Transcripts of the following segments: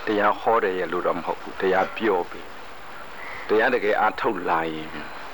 တရားဟောတယ်ရလို့တော့မဟုတ်ဘူးတရားပြောပြီးတရားတကယ်အားထုတ်လာရင်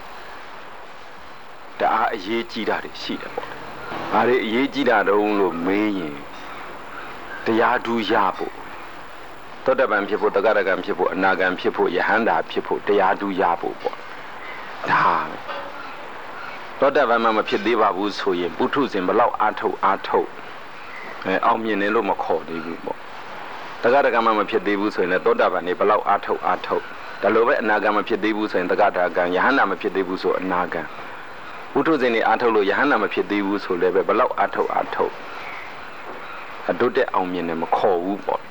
တအားအရေးကြီးတာတွေရှိတယ်ပေါ့။ဘာတွေအရေးကြီးတာတုံးလို့မေးရင်တရားဓုရဖို့သောတပန်ဖြစ်ဖို့တဂရကံဖြစ်ဖို့အနာဂံဖြစ်ဖို့ယဟန္တာဖြစ်ဖို့တရားဓုရဖို့ပေါ့။ဒါသောတပန်မှမဖြစ်သေးပါဘူးဆိုရင်ပုထုဇဉ်ဘလောက်အားထုတ်အောင်မြင်တယ်လို့မခေါ်သေးဘူးပေါ့။တဂရကံမှမဖြစ်သေးဘူးဆိုရင်လည်းသောတပန်နေဘလောက်အားထုတ်ဒါလိုပဲအနာဂံမဖြစ်သေးဘူးဆိုရင်တဂရကံယဟန္တာမဖြစ်သေးဘူးဆိုအနာဂံပုထုဇဉ်နေအားထုတ်လို့ယဟန္တာမဖြစ်သေးဘူးဆိုလည်းပဲဘလောက်အားထုတ်အတုတက်အောင်မြင်တယ်မခေါ်ဘူးပေါ့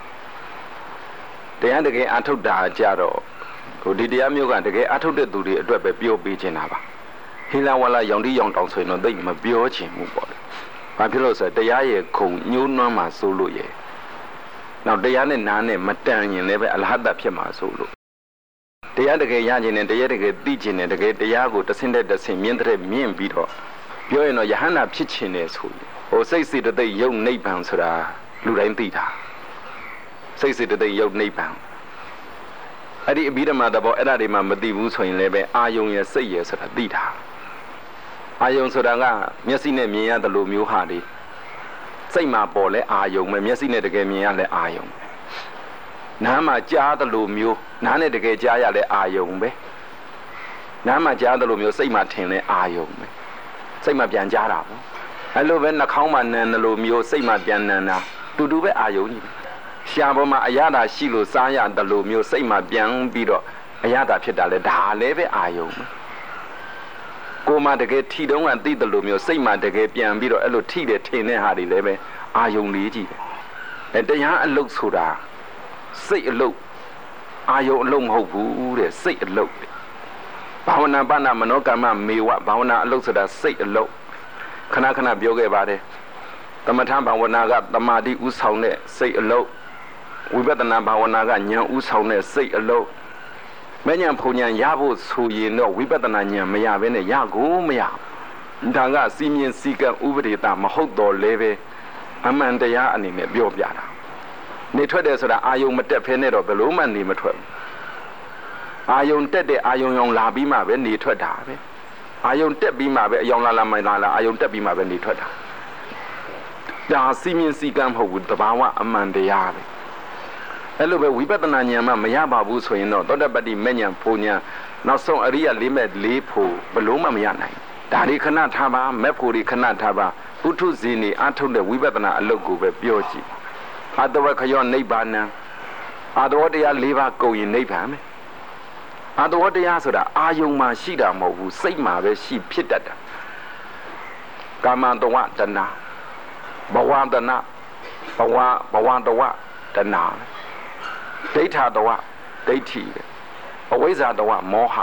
တရားတကယ်အားထုတ်တာကြတော့ဒီတရားမျိုးကတကယ်အားထုတ်တဲ့သူတွေအတွက်ပဲပြောပေးချင်တာပါဟိလဝလာရောင်တိရောင်တောင်ဆိုရင်တော့သိမပြောချင်ဘူးပေါ့ဘာဖြစ်လို့ဆိုတရားရဲ့ခုံညှိုးနွမ်းမှာစိုးလို့ရဲ့နောက်တရားနဲ့နားနဲ့မတန်ရင်လည်းပဲအလဟတဖြစ်မှာစိုးလို့တရားတကယ်ရခြင်းနဲ့တရားတကယ်သိခြင်းနဲ့တကယ်တရားကိုတဆင့်တဲ့တဆင့်မြင့်တဲ့မြင့်ပြီးတော့ပြောရင်တော့ယဟန္တာဖြစ်ခြင်းနဲ့ဆိုရင်စိတ်စေတသိက်ယုတ်နိဗ္ဗာန်ဆိုတာလူတိုင်းသိတာစိတ်စေတသိက်ယုတ်နိဗ္ဗာန်အဲ့ဒီအဘိဓမ္မာသဘောအဲ့ဒါတွေမှမသိဘူးဆိုရင်လည်းပဲအာယုံရဲ့စိတ်ရဲ့ဆိုတာသိတာအာယုံဆိုတာကမျက်စိနဲ့မြင်ရတယ်လို့မျိုးဟာတွေစိတ်မှာပေါ်လဲအာယုံပဲမျက်စိနဲ့တကယ်မြင်ရလဲအာယုံနားမှာကြားတယ်လို့မျိုးနားနဲ့တကယ်ကြားရလဲအာယုံပဲနားမှာကြားတယ်လို့မျိုးစိတ်မှာထင်လဲအာယုံပဲစိတ်မှာပြန်ကြားတာပေါ့အဲ့လိုပဲနှာခေါင်းမှာနံတယ်လို့မျိုးစိတ်မှာပြန်နံတာတူပဲအာယုံကြီးရှားပေါ်မှာအရသာရှိလို့စားရတယ်လို့မျိုးစိတ်မှာပြန်ပြီးတော့အရသာဖြစ်တာလဲဒါလည်းပဲအာယုံပဲကိုယ်မှာတကယ်ထီတုံးကသိတယ်လို့မျိုးစိတ်မှာတကယ်ပြန်ပြီးတော့အဲ့လိုထီတယ်ထင်တဲ့ဟာတွေလည်းပဲအာယုံလေးကြီးပဲတရားအလုပ်ဆိုတာစိတ်အလုပ်အာယုံအလုပ်မဟုတ်ဘူးတဲ့စိတ်အလုပ်ဘာဝနာပဏမနောကမ္မမေဝဘာဝနာအလုပ်ဆိုတာစိတ်အလုပ်ခဏပြောခဲ့ပါတယ်သမထဘာဝနာကသမာဓိဥဆောင်တဲ့စိတ်အလုပ်ဝိပဿနာဘာဝနာကဉာဏ်ဥဆောင်တဲ့စိတ်အလုပ်မဉဏ်ဖုန်ဉဏ်ရဖို့ဆိုရင်တော့ဝိပဿနာဉာဏ်မရဘဲနဲ့ရကိုမရဒါကစီမင်းစည်းကံဥပဒေတာမဟုတ်တော့လဲပဲအမှန်တရားအနေနဲ့ပြောပြတာနေထွက်တယ်ဆိုတာအာယုံမတက်ဖဲနဲ့တော့ဘယ်လို့မှနေမထွက်ဘူးအာယုံတက်တဲ့အာယုံရောင်လာပြီးမှပဲနေထွက်တာပဲအာယုံတက်ပြီးမှပဲအယောင်လာမလာအာယုံတက်ပြီးမှပဲနေထွက်တာဒါစီမင်းစည်းကံမဟုတ်ဘူးတဘာဝအမှန်တရားပဲအဲ့လိုပဲဝိပဿနာဉာဏ်မှမရပါဘူးဆိုရင်တော့သောတပတ္တိမဉ္ဇဉ်ဖူဉဏ်နောက်ဆုံးအရိယ၄မဲ့၄ဖို့ဘလို့မှမရနိုင်ဒါတွေခဏထားပါမဲ့ဖို့တွေခဏထားပါပုထုဇဉ်တွေအထုတ်တဲ့ဝိပဿနာအလုပ်ကိုပဲပြောကြည့်အတဝခယောနိဗ္ဗာန်အတဝတရား၄ပါးကုန်ရင်နိဗ္ဗာန်ပဲအတဝတရားဆိုတာအာယုံမှာရှိတာမဟုတ်ဘူးစိတ်မှာပဲရှိဖြစ်တတ်တာကာမတဝတဏဘဝတဏဘဝတဝတဏဒိဋ္ဌတဝဒိဋ္ဌိအဝိဇ္ဇာတဝမောဟ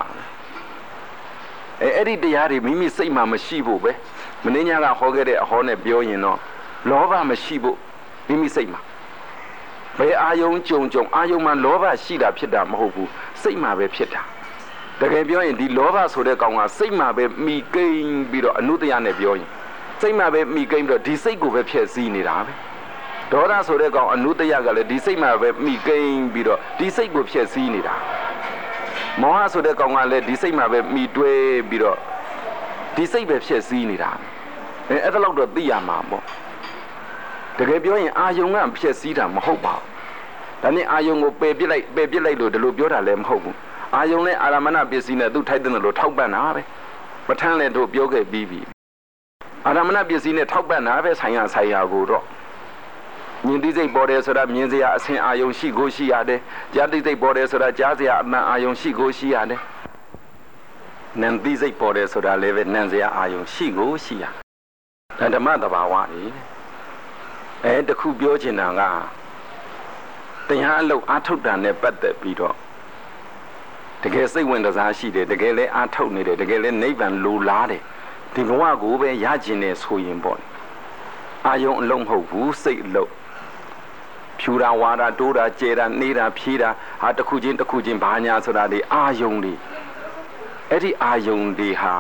အဲ့ဒီတရားတွေမိမိစိတ်မှာမရှိဖို့ပဲမင်းညာကဟောခဲ့တဲ့အဟောနဲ့ပြောရင်တော့လောဘမရှိဖို့မိမိစိတ်မှာဘယ်အာယုံကြုံအာယုံမှာလောဘရှိတာဖြစ်တာမဟုတ်ဘူးစိတ်မှာပဲဖြစ်တာတကယ်ပြောရင်ဒီလောဘဆိုတဲ့ကောင်ကစိတ်မှာပဲမိကိန်းပြီးတော့အနုတ္တရနဲ့ပြောရင်စိတ်မှာပဲမိကိန်းပြီးတော့ဒီစိတ်ကိုပဲဖျက်ဆီးနေတာပဲဒေါသဆိုတဲ့ကောင်အနုတ္တရကလည်းဒီစိတ်မှာပဲမိကိန်းပြီးတော့ဒီစိတ်ကိုဖျက်ဆီးနေတာမောဟဆိုတဲ့ကောင်ကလည်းဒီစိတ်မှာပဲမိတွဲပြီးတော့ဒီစိတ်ပဲဖျက်ဆီးနေတာအဲ့ဒါလောက်တော့သိရမှာပေါ့တကယ်ပြောရင်အာယုံကဖျက်ဆီးတာမဟုတ်ပါဘူးဒါနဲ့အာယုံကိုပယ်ပစ်လိုက်လို့ဒီလိုပြောတာလည်းမဟုတ်ဘူးအာယုံနဲ့အာရမဏပစ္စည်းနဲ့သူထိုက်တဲ့လို့ထောက်ပံ့တာပဲပဋ္ဌာန်းလည်းတို့ပြောခဲ့ပြီးပြီအာရမဏပစ္စည်းနဲ့ထောက်ပံ့တာပဲဆိုင်ရာကိုတော့မြင်သိစိတ်ပေါ်တယ်ဆိုတာမြင်စရာအဆင့်အာယုံရှိကိုရှိရတယ်ကြားသိစိတ်ပေါ်တယ်ဆိုတာကြားစရာအမှန်အာယုံရှိကိုရှိရတယ်နံသိစိတ်ပေါ်တယ်ဆိုတာလည်းပဲနံစရာအာယုံရှိကိုရှိရဓမ္မသဘာဝကြီးတခုပြောချင်တာကတရားအလုပ်အားထုတ်တာနဲ့ပတ်သက်ပြီးတော့တကယ်စိတ်ဝင်စားရှိတယ်တကယ်လည်းအားထုတ်နေတယ်တကယ်လည်းနိဗ္ဗာန်လိုလားတယ်ဒီဘဝကိုပဲရကျင်နေဆိုရင်ပေါ့အာယုံအလုံးမဟုတ်ဘူးစိတ်အလုပ်ဖြူတာဝါတာတိုးတာကျဲတာနေတာဖြေးတာဟာတစ်ခုချင်းဘာညာဆိုတာတွေအာယုံတွေအဲ့ဒီအာယုံတွေဟာ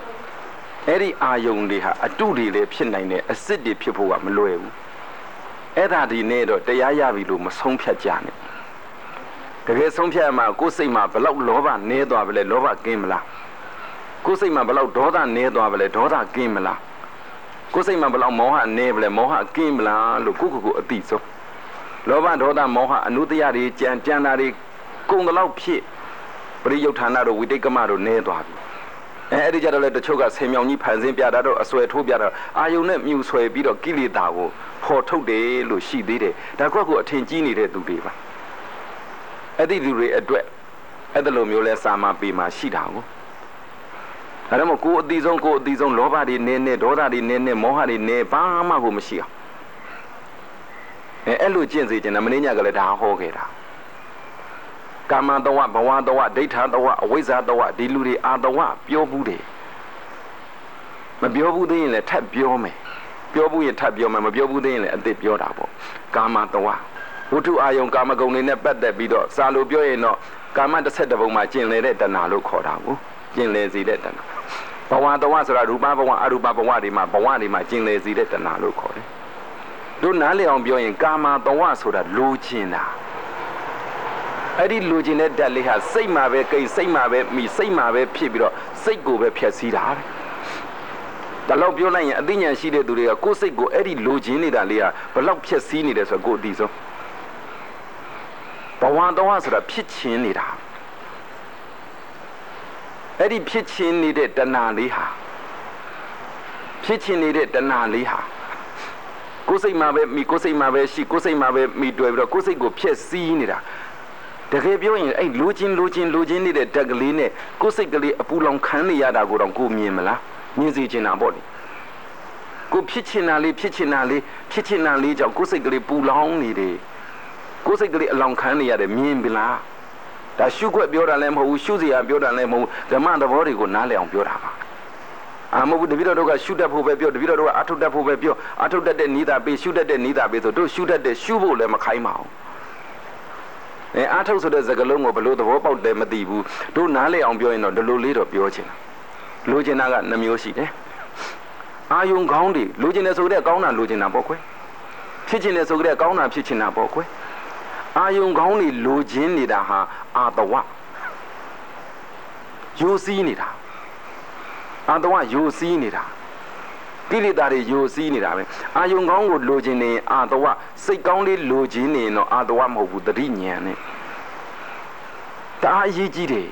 အတုတွေလည်းဖြစ်နိုင်တယ်အစစ်တွေဖြစ်ဖို့ကမလွယ်ဘူးအဲ့ဒါဒီနေ့တော့တရားရပြီလို့မဆုံးဖြတ်ကြနဲ့တကယ်ဆုံးဖြတ်မှာကိုယ်စိတ်မှာဘလောက်လောဘနည်းသွားပြီလဲလောဘကင်းမလားကိုယ်စိတ်မှာဘလောက်ဒေါသနည်းသွားပြီလဲဒေါသကင်းမလားကိုယ်စိတ်မှာဘလောက်မောဟနည်းပြီလဲမောဟကင်းမလားလို့ကိုအတိဆုံးလောဘဒေါသမောဟအနုတ္တရတွေကြံတာတွေကုန်တလောက်ဖြစ်ပရိယုဌာဏတို့ဝိတိတ်ကမတို့နည်းသွားပြီအဲ့ဒီကြတော့လေတချို့ကဆင်မြောင်ကြီးဖန်ဆင်းပြတာတော့အစွဲထိုးပြတာအာယုန်နဲ့မြူဆွဲပြီးတော့ကိလေသာကိုဖော်ထုတ်တယ်လို့ရှိသေးတယ်ဒါကအထင်ကြီးနေတဲ့သူတွေပါအဲ့ဒီလူတွေအတွက်အဲ့ဒါလိုမျိုးလဲစာမပေမှာရှိတာကိုအဲ့ဒါမို့ကိုအတိဆုံးလောဘတွေနည်းဒေါသတွေနည်းမောဟတွေနည်းဘာမှကိုမရှိအောင်အဲ့လိုကျင့်စေချင်တယ်မင်းညကလည်းဒါဟောခဲ့တာကာမတဝဘဝတဝဒိဋ္ဌတဝအဝိဇ္ဇတဝဒီလူတွေအာတဝပြောဘူးတယ်မပြောဘူးသေးရင်လည်းထပ်ပြောမယ်ပြောဘူးရင်ထပ်ပြောမယ်မပြောဘူးသေးရင်လည်းအသစ်ပြောတာပေါ့ကာမတဝဝတ္ထုအာယုံကာမဂုဏ်တွေနဲ့ပတ်သက်ပြီးတော့စာလိုပြောရင်တော့ကာမ12ပုံမှာကျင်လေတဲ့တဏှာလို့ခေါ်တာကိုကျင်လေစေတဲ့တဏှာဘဝတဝဆိုတာရူပဘဝအရူပဘဝတွေမှာကျင်လေစေတဲ့တဏှာလို့ခေါ်တယ်တို့နားလည်အောင်ပြောရင်ကာမတဝဆိုတာလိုချင်တာအဲ့ဒီလိုချင်တဲ့ဓာတ်လေးဟာစိတ်မှာပဲကိစိတ်မှာပဲမိစိတ်မှာပဲဖြစ်ပြီးတော့စိတ်ကိုပဲဖျက်ဆီးတာပဲဒါလောက်ပြောလိုက်ရင်အသိဉာဏ်ရှိတဲ့သူတွေကကိုယ်စိတ်ကိုအဲ့ဒီလိုချင်နေတာလေးဟာဘလောက်ဖျက်ဆီးနေတယ်ဆိုတော့ကိုယ်အသိဆုံးဘဝတော်ဆိုတာဖြစ်ချင်းနေတာအဲ့ဒီဖြစ်ချင်းနေတဲ့တဏှာလေးဟာဖြစ်ချင်းနေတဲ့တဏှာလေးဟာကိုယ်စိတ်မှာပဲမိကိုယ်စိတ်မှာပဲရှိကိုယ်စိတ်မှာပဲမိတွေ့ပြီးတော့ကိုယ်စိတ်ကိုဖျက်ဆီးနေတာတကယ်ပြောရင်အဲ့လိုချင်နေတဲ့ဓာတ်ကလေးနဲ့ကိုယ်စိတ်ကလေးအပူလောင်ခံနေရတာကိုတော့ကိုမြင်မလားမြင်စေချင်တာပေါ့လေကိုဖြစ်ချင်တာလေးကြောင့်ကိုယ်စိတ်ကလေးပူလောင်နေတယ်ကိုယ်စိတ်ကလေးအလောင်ခံနေရတယ်မြင်ပြီလားဒါရှုခွက်ပြောတာလည်းမဟုတ်ဘူးရှုစရာပြောတာလည်းမဟုတ်ဘူးဓမ္မသဘောတွေကိုနားလည်အောင်ပြောတာပါမဟုတ်ဘူးတပည့်တော်တို့ကရှုတတ်ဖို့ပဲပြောတပည့်တော်တို့ကအထုတ်တတ်ဖို့ပဲပြောအထုတ်တတ်တဲ့နိဒာပေးရှုတတ်တဲ့နိဒာပေးဆိုတို့ရှုတတ်တဲ့ရှုဖို့လည်းမခိုင်းပါဘူးအာထုတ်ဆိုတဲ့စကားလုံးကိုဘလို့သဘောပေါက်တယ်မသိဘူးတို့နားလေအောင်ပြောရင်တော့ဒီလိုလေးတော့ပြောချင်တာလိုချင်တာက2မျိုးရှိတယ်အာယုံကောင်းတွေလိုချင်တယ်ဆိုတဲ့ကောင်းတာလိုချင်တာပေါ့ကွယ်ဖြစ်ချင်တယ်ဆိုတဲ့ကောင်းတာဖြစ်ချင်တာပေါ့ကွယ်အာယုံကောင်းတွေလိုချင်နေတာဟာအာတဝယိုစီးနေတာအာတဝယိုစီးနေတာကိလေသာတွေယိုစီးနေတာပဲအာယုံကောင်းကိုလိုချင်နေအာတဝစိတ်ကောင်းလေးလိုချင်နေတော့အာတဝမဟုတ်ဘူးတတိဉာဏ်နဲ့ဒါအရေးကြီးတယ်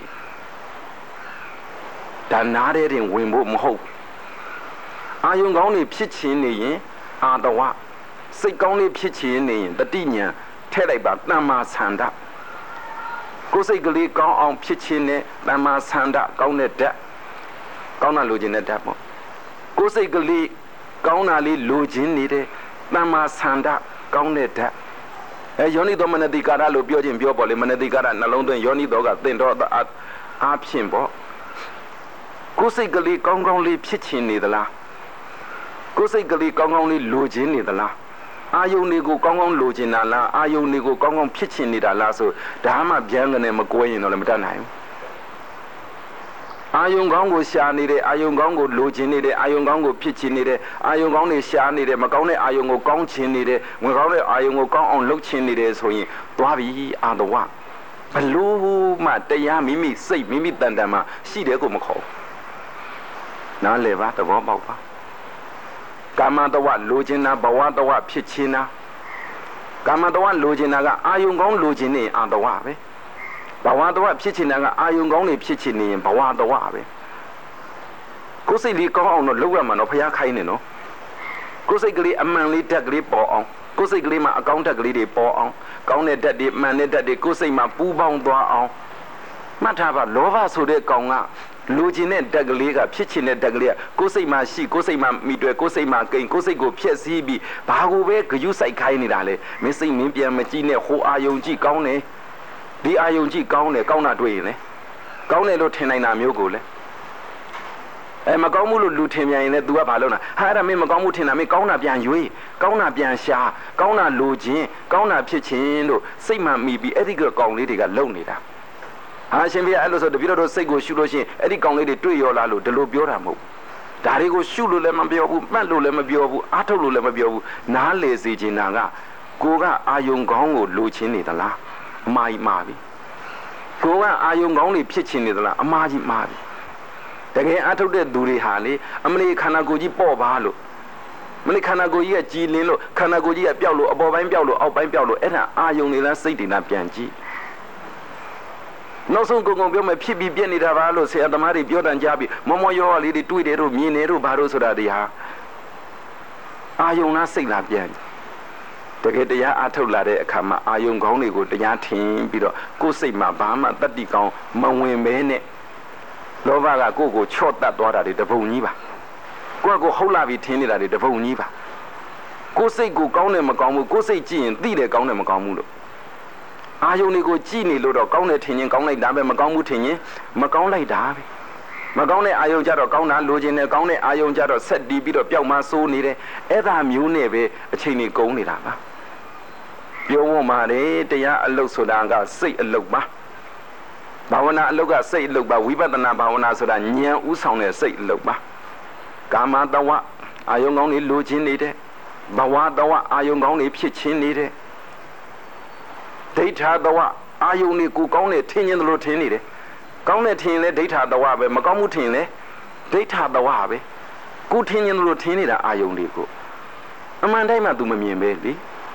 ဒါနားတဲ့တင်ဝင်ဖို့မဟုတ်အာယုံကောင်းတွေဖြစ်ချင်းနေရင်အာတဝစိတ်ကောင်းလေးဖြစ်ချင်းနေရင်တတိဉာဏ်ထည့်လိုက်ပါတမ္မာဆန္ဒကိုယ်စိတ်ကလေးကောင်းအောင်ဖြစ်ချင်းနဲ့တမ္မာဆန္ဒကောင်းတဲ့ဓာတ်ကောင်းတာလိုချင်တဲ့ဓာတ်ပေါ့ကိုယ်စိတ်ကလေးကောင်းတာလေးလိုချင်နေတဲ့တမ္မာဆန္ဒကောင်းတဲ့ဓာတ်ယောနိသောမနတိကာရလို့ပြောခြင်းပြောပေါ်လေမနတိကာရနှလုံးသွင်းယောနိသောကသင်တော်အားဖြင့်ပေါ့ကိုယ်စိတ်ကလေးကောင်းကောင်းလေးဖြစ်ချင်နေသလားကိုယ်စိတ်ကလေးကောင်းကောင်းလေးလိုချင်နေသလားအာယုန်တွေကိုကောင်းကောင်းလိုချင်တာလားအာယုန်တွေကိုကောင်းကောင်းဖြစ်ချင်နေတာလားဆိုဒါမှဗျမ်းကနေမကွဲရင်တော့လည်းမတတ်နိုင်ဘူးအာယုံကောင်းကိုရှာနေတယ်အာယုံကောင်းကိုလိုချင်နေတယ်အာယုံကောင်းကိုဖြစ်ချင်နေတယ်အာယုံကောင်းတွေရှာနေတယ်မကောင်းတဲ့အာယုံကိုကောင်းချင်နေတယ်ဝင်ကောင်းတဲ့အာယုံကိုကောင်းအောင်လုပ်ချင်နေတယ်ဆိုရင်သွားပြီအာတဝဘလို့မှတရားမိမိစိတ်မိမိတန်တန်မှာရှိတယ်ကိုမခေါ်နားလည်ပါသဘောပေါက်ပါကာမတဝလိုချင်တာဘဝတဝဖြစ်ချင်တာကာမတဝလိုချင်တာကအာယုံကောင်းလိုချင်နေအာတဝပဲဘဝတဝဖြစ်ချင်တာကအာယုံကောင်းတွေဖြစ်ချင်နေရင်ဘဝတဝပဲကိုယ်စိတ်လေးကောင်းအောင်တော့လုပ်ရမှာတော့ဖျားခိုင်းနေနော်ကိုယ်စိတ်ကလေးအမှန်လေးဓာတ်ကလေးပေါ်အောင်ကိုယ်စိတ်ကလေးမှာအကောင်းဓာတ်ကလေးတွေပေါ်အောင်ကောင်းတဲ့ဓာတ်တွေမှန်တဲ့ဓာတ်တွေကိုယ်စိတ်မှာပူးပေါင်းသွားအောင်မှတ်ထားပါလောဘဆိုတဲ့ကောင်ကလိုချင်တဲ့ဓာတ်ကလေးကဖြစ်ချင်တဲ့ဓာတ်ကလေးကကိုယ်စိတ်မှာရှိကိုယ်စိတ်မှာမိတွေ့ကိုယ်စိတ်မှာကိန်းကိုယ်စိတ်ကိုဖျက်ဆီးပြီးဘာကိုပဲဂယုစိုက်ခိုင်းနေတာလေမင်းစိတ်မင်းပြန်မကြည့်နဲ့ဟိုအာယုံကြည့်ကောင်းတယ်ဒီအာယုံကြည့်ကောင်းတယ်ကောင်းတာတွေ့ရင်လေကောင်းတယ်လို့ထင်နိုင်တာမျိုးကိုလေမကောင်းမှုလို့လူထင်ပြန်ရင်လည်း तू ကဘာလုပ်တာဟာအဲ့ဒါမင်းမကောင်းမှုထင်တာမင်းကောင်းတာပြန်ရွေးကောင်းတာပြန်ရှာကောင်းတာလိုခြင်းကောင်းတာဖြစ်ခြင်းလို့စိတ်မှမိပြီးအဲ့ဒီကောင်လေးတွေကလုံနေတာဟာရှင်ပြအဲ့လိုဆိုတပည့်တော်စိတ်ကိုရှုလို့ရှိရင်အဲ့ဒီကောင်လေးတွေတွေ့ရောလားလို့ဒီလိုပြောတာမဟုတ်ဒါတွေကိုရှုလို့လည်းမပြောဘူးမှတ်လို့လည်းမပြောဘူးအားထုတ်လို့လည်းမပြောဘူးနားလေစေချင်တာကကိုကအာယုံကောင်းကိုလိုချင်နေသလားအမှားကြီးမှားပြီကိုကအာယုံကောင်းတွေဖြစ်ချင်နေသလားအမှားကြီးမှားပြီတကယ်အထုတ်တဲ့သူတွေဟာလေအမလီခန္ဓာကိုယ်ကြီးပေါ့ပါလို့မလီခန္ဓာကိုယ်ကြီးကကြည်လင်းလို့ခန္ဓာကိုယ်ကြီးကပျောက်လို့အပေါ်ပိုင်းပျောက်လို့အောက်ပိုင်းပျောက်လို့အဲ့ဒါအာယုံတွေလားစိတ်တွေလားပြန်ကြည့်နောက်ဆုံးကိုယ်ပြောမယ်ဖြစ်ပြီးပြက်နေတာပါလို့ဆရာသမားတွေပြောတန်ကြပြီးမောမောရောလေးတွေတွေးတယ်တို့မြင်တယ်တို့ဘာလို့ဆိုတာတွေဟာအာယုံလားစိတ်လားပြန်တကယ်တရားအထုတ်လာတဲ့အခါမှာအာယုံကောင်းတွေကိုတရားထင်ပြီးတော့ကိုယ်စိတ်မှာဘာမှတတ္တိကောင်းမဝင်ဘဲနဲ့လောဘကကိုယ့်ကိုချော့တတ်သွားတာတွေတပုံကြီးပါကိုယ့်ကိုဟုတ်လာပြီးထင်နေတာတွေတပုံကြီးပါကိုယ်စိတ်ကိုကောင်းတယ်မကောင်းဘူးကိုယ်စိတ်ကြည့်ရင်သိတယ်ကောင်းတယ်မကောင်းဘူးလို့အာယုန်တွေကိုကြည့်နေလို့တော့ကောင်းတယ်ထင်ရင်ကောင်းလိုက်တာပဲမကောင်းဘူးထင်ရင်မကောင်းလိုက်တာပဲမကောင်းတဲ့အာယုန်ကြတော့ကောင်းတာလိုချင်တယ်ကောင်းတဲ့အာယုန်ကြတော့ဆက်တီးပြီးတော့ပျောက်မှဆိုးနေတယ်အဲ့ဒါမျိုးနဲ့ပဲအချိန်ကြီးကုန်နေတာပါပြောဝမှာတယ်တရားအလုပ်ဆိုတာကစိတ်အလုပ်ပါဘာဝနာအလုပ်ကစိတ်အလုပ်ပါဝိပဿနာဘာဝနာဆိုတာဉာဏ်ဥဆောင်တဲ့စိတ်အလုပ်ပါကာမတဝအာယုန်ကောင်းတွေလိုချင်နေတဲ့ဘဝတဝအာယုန်ကောင်းတွေဖြစ်ချင်းနေတဲ့ဒိဋ္ဌာတဝအာယုန်တွေကိုကောင်းတဲ့ထင်ရင်လို့ထင်နေတယ်ကောင်းတဲ့ထင်လဲဒိဋ္ဌာတဝပဲမကောင်းမှုထင်လဲဒိဋ္ဌာတဝပဲကိုထင်ရင်လို့ထင်နေတာအာယုန်တွေကိုအမှန်တိုင်းမှ तू မမြင်ပဲလေ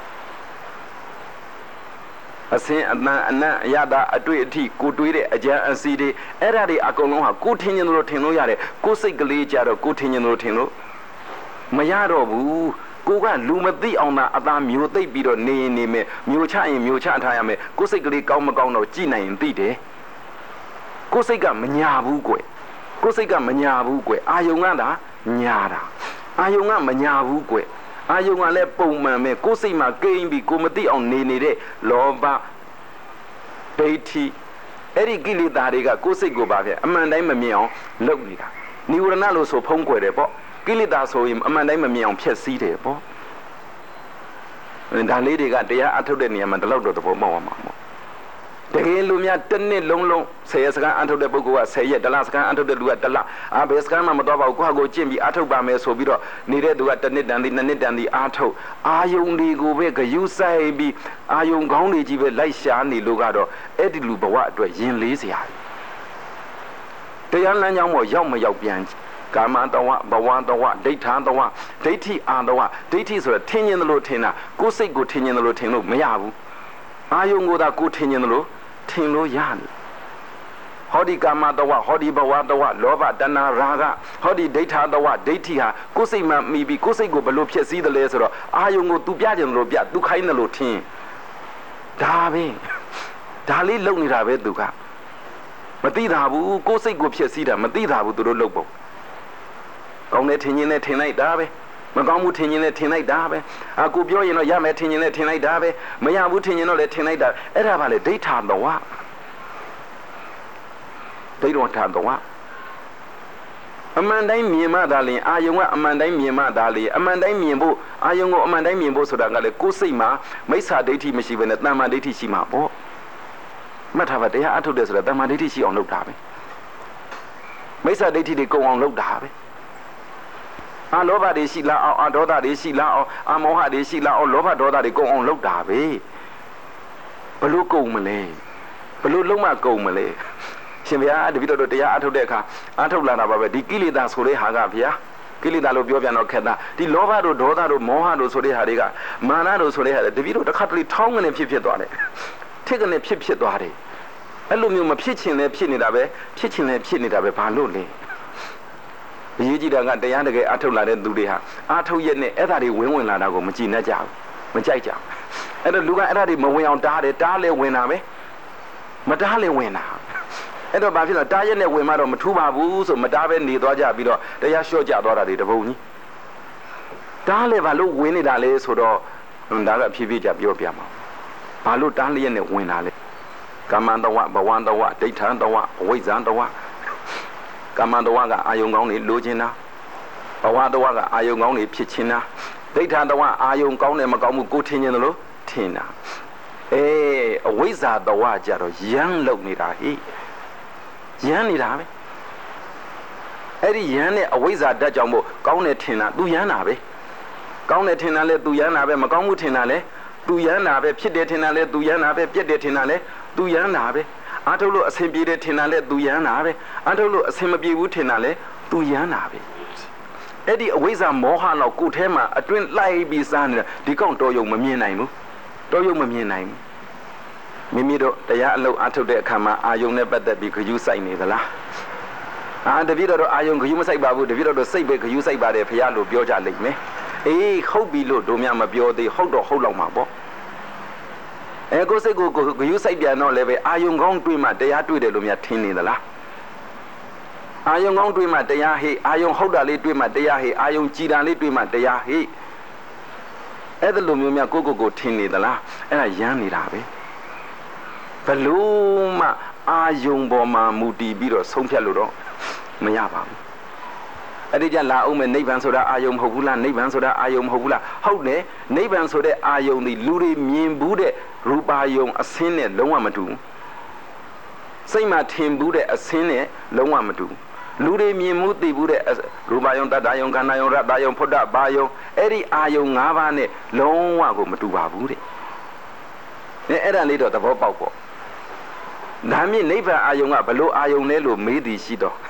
အစင်အတန်အနံ့အရတာအတွေ့အထိကိုတွေးတဲ့အကြံအစီတွေအဲ့ဒါတွေအကုန်လုံးဟာကိုထင်ရင်လို့ထင်လို့ရတယ်ကိုစိတ်ကလေးကြတော့ကိုထင်ရင်လို့ထင်လို့မရတော့ဘူးကိုကလူမသိအောင်သာအသာမျိုးသိပ်ပြီးတော့နေရင်နေမယ်မျိုးချရင်မျိုးချထားရမယ်ကိုစိတ်ကလေးကောင်းမကောင်းတော့ကြည်နိုင်ရင်သိတယ်ကိုစိတ်ကမညာဘူးကွကိုစိတ်ကမညာဘူးကွအာယုံကသာညာတာအာယုံကမညာဘူးကွအာယုံကလည်းပုံမှန်ပဲကိုစိတ်မှာကိန်းပြီးကိုမသိအောင်နေနေတဲ့လောဘဒိဋ္ဌိအဲ့ဒီကိလေသာတွေကကိုစိတ်ကိုပါဗျအမှန်တိုင်းမမြင်အောင်လုပ်နေတာနိဝရဏလို့ဆိုဖုံးကွယ်တယ်ပေါ့ကိလေသာဆိုရင်အမှန်တိုင်းမမြင်အောင်ဖျက်ဆီးတယ်ပေါ့ဒါလေးတွေကတရားအထုတ်တဲ့နေရာမှာဒီလောက်တော့သဘောပေါက်အောင်မှာပေါ့တကယ်လို့များတစ်နှစ်လုံးလုံး10ရက်စကန်အထုတ်တဲ့ပုဂ္ဂိုလ်က10ရက်တလစကန်အထုတ်တဲ့လူကတလဘယ်စကန်မှမတော်ပါဘူးကိုယ့်ဟာကိုယ်ကျင့်ပြီးအထုတ်ပါမယ်ဆိုပြီးတော့နေတဲ့သူကတစ်နှစ်တန်သည်နှစ်နှစ်တန်သည်အထုတ်အာယုန်တွေကိုပဲဂယုဆိုင်ပြီးအာယုန်ကောင်းတွေကြီးပဲလိုက်ရှာနေလို့ကတော့အဲ့ဒီလူဘဝအတွက်ရင်လေးစရာတရားလမ်းကြောင်းပေါ်ရောက်မရောက်ပြန်ကာမတဝဘဝတဝဒိဋ္ဌာတဝဒိဋ္ဌိအာတဝဒိဋ္ဌိဆိုတော့ထင်ရင်လို့ထင်တာကိုယ်စိတ်ကိုထင်ရင်လို့ထင်လို့မရဘူးအာယုံကိုသာကိုထင်ရင်လို့ထင်လို့ရတယ်ဟောဒီကာမတဝဟောဒီဘဝတဝလောဘတဏှာရာဂဟောဒီဒိဋ္ဌာတဝဒိဋ္ဌိဟာကိုယ်စိတ်မှမိပြီးကိုယ်စိတ်ကိုဘယ်လိုဖြစ်စည်းတယ်လဲဆိုတော့အာယုံကိုသူပြကြတယ်လို့ပြသူခိုင်းတယ်လို့ထင်ဒါပဲဒါလေးလုံနေတာပဲသူကမသိတာဘူးကိုယ်စိတ်ကိုဖြစ်စည်းတာမသိတာဘူးသူတို့လုံပုံကောင်းတဲ့ထင်ရင်လည်းထင်လိုက်တာပဲမကောင်းဘူးထင်ရင်လည်းထင်လိုက်တာပဲကိုပြောရင်တော့ရမယ်ထင်ရင်လည်းထင်လိုက်တာပဲမရဘူးထင်ရင်တော့လည်းထင်လိုက်တာအဲ့ဒါပါလေဒိဋ္ဌာတဝဒိဋ္ဌောထာတဝအမှန်တိုင်းမြင်မှသာလျှင်အာယုံကအမှန်တိုင်းမြင်မှသာလျှင်အမှန်တိုင်းမြင်ဖို့အာယုံကိုအမှန်တိုင်းမြင်ဖို့ဆိုတာကလည်းကိုယ်စိတ်မှာမိစ္ဆာဒိဋ္ဌိမရှိဘဲနဲ့တမ္မာဒိဋ္ဌိရှိမှာပေါ့မှတ်ထားပါတရားအထုတ်တယ်ဆိုတာတမ္မာဒိဋ္ဌိရှိအောင်လုပ်တာပဲမိစ္ဆာဒိဋ္ဌိတွေကုန်အောင်လုပ်တာပဲအာလောဘတွေရှိလာအောင်အာဒေါသတွေရှိလာအောင်အာမောဟတွေရှိလာအောင်လောဘဒေါသတွေကုန်အောင်လုပ်တာပဲဘလို့ကုန်မလဲဘလို့လုံးမကုန်မလဲရှင်ဗျာတပည့်တော်တရားအထုတ်တဲ့အခါအထုတ်လာတာပါပဲဒီကိလေသာဆိုတဲ့ဟာကဗျာကိလေသာလို့ပြောပြန်တော့ခက်တာဒီလောဘတို့ဒေါသတို့မောဟတို့ဆိုတဲ့ဟာတွေကမာနတို့ဆိုတဲ့ဟာတွေတပည့်တော်တစ်ခါတလေထောင်းကနေဖြစ်သွားတယ်ထစ်ကနေဖြစ်သွားတယ်အဲ့လိုမျိုးမဖြစ်ချင်လဲဖြစ်နေတာပဲဖြစ်ချင်လဲဖြစ်နေတာပဲဘာလို့လဲအရေးကြီးတာကတရားတကယ်အထုတ်လာတဲ့သူတွေဟာအထုတ်ရက်နဲ့အဲ့ဒါတွေဝင်လာတာကိုမကြည်နဲ့ကြဘူးမကြိုက်ကြဘူးအဲ့တော့လူကအဲ့ဒါတွေမဝင်အောင်တားတယ်တားလဲဝင်တာပဲမတားလဲဝင်တာအဲ့တော့ဘာဖြစ်လဲတားရက်နဲ့ဝင်မှတော့မထူးပါဘူးဆိုမတားပဲနေသွားကြပြီးတော့တရားလျှော့ကြသွားတာတွေတပုံကြီးတားလဲဘာလို့ဝင်နေတာလဲဆိုတော့ဒါကဖြည်းဖြည်းကြပြောပြမှာဘာလို့တားလျက်နဲ့ဝင်တာလဲကာမတဝဘဝတဝဒိဋ္ဌံတဝအဝိဇ္ဇံတဝကာမတဝကအာယုံကောင်းတွေလိုချင်တာဘဝတဝကအာယုံကောင်းတွေဖြစ်ချင်တာဒိဋ္ဌံတဝအာယုံကောင်းတယ်မကောင်းဘူးကိုထင်ရင်လို့ထင်တာအဝိဇ္ဇာတဝကြတော့ယမ်းလုံနေတာဟိယမ်းနေတာပဲအဲ့ဒီယမ်းနဲ့အဝိဇ္ဇာဓာတ်ကြောင့်မို့ကောင်းတယ်ထင်တာသူယမ်းတာပဲကောင်းတယ်ထင်တာလဲသူယမ်းတာပဲမကောင်းဘူးထင်တာလဲသူရမ်းတာပဲဖြစ်တယ်ထင်တာလဲသူရမ်းတာပဲပြက်တယ်ထင်တာလဲသူရမ်းတာပဲအားထုတ်လို့အဆင်ပြေတယ်ထင်တာလဲသူရမ်းတာပဲအားထုတ်လို့အဆင်မပြေဘူးထင်တာလဲသူရမ်းတာပဲအဲ့ဒီအဝိဇ္ဇာမောဟလောက်ကိုယ်ထဲမှာအတွင်းလိုက်ပြီးစားနေတာဒီကောင်တော်ယုံမမြင်နိုင်ဘူးတော်ယုံမမြင်နိုင်ဘူးမိမိတို့တရားအလုပ်အားထုတ်တဲ့အခါမှာအာယုံနဲ့ပတ်သက်ပြီးခရူးဆိုင်နေသလားတပည့်တော်အာယုံခရူးမဆိုင်ပါဘူးတပည့်တော်စိတ်ပဲခရူးဆိုင်ပါတယ်ဖရာလို့ပြောကြလိမ့်မယ်အေးဟုတ်ပြီလို့တို့များမပြောသေးဟုတ်တော့ဟုတ်လောက်မှာပေါ့ကိုယ်စိတ်ကိုခရူးဆိုင်ပြန်တော့လည်းပဲအာယုံကောင်းတွေးမှတရားတွေ့တယ်လို့များထင်နေသလားအာယုံကောင်းတွေးမှတရားဟေ့အာယုံဟုတ်တာလေးတွေးမှတရားဟေ့အာယုံကြည်တာလေးတွေးမှတရားဟေ့အဲ့ဒါလိုမျိုးများကိုထင်နေသလားအဲ့ဒါရမ်းနေတာပဲဘလို့မှအာယုံပေါ်မှာမူတည်ပြီးတော့ဆုံးဖြတ်လို့တော့မရပါဘူးအဲ့ဒီကြလာအောင်မဲ့နိဗ္ဗာန်ဆိုတာအာယုံမဟုတ်ဘူးလားနိဗ္ဗာန်ဆိုတာအာယုံမဟုတ်ဘူးလားဟုတ်တယ်နိဗ္ဗာန်ဆိုတဲ့အာယုံဒီလူတွေမြင်ဘူးတဲ့ရူပါယုံအစင်းနဲ့လုံးဝမတူဘူးစိတ်မှာထင်ဘူးတဲ့အစင်းနဲ့လုံးဝမတူဘူးလူတွေမြင်မှုသိဘူးတဲ့ရူပါယုံတတ္တယုံခန္ဓာယုံရတ္တယုံဖုဒ္ဓဘာယုံအဲ့ဒီအာယုံ၅ပါးနဲ့လုံးဝကိုမတူပါဘူးတဲ့အဲ့ဒါလေးတော့သဘောပေါက်ပေါ့ဒါမြင့်နိဗ္ဗာန်အာယုံကဘလို့အာယုံလဲလို့မေးသည်ရှိတော့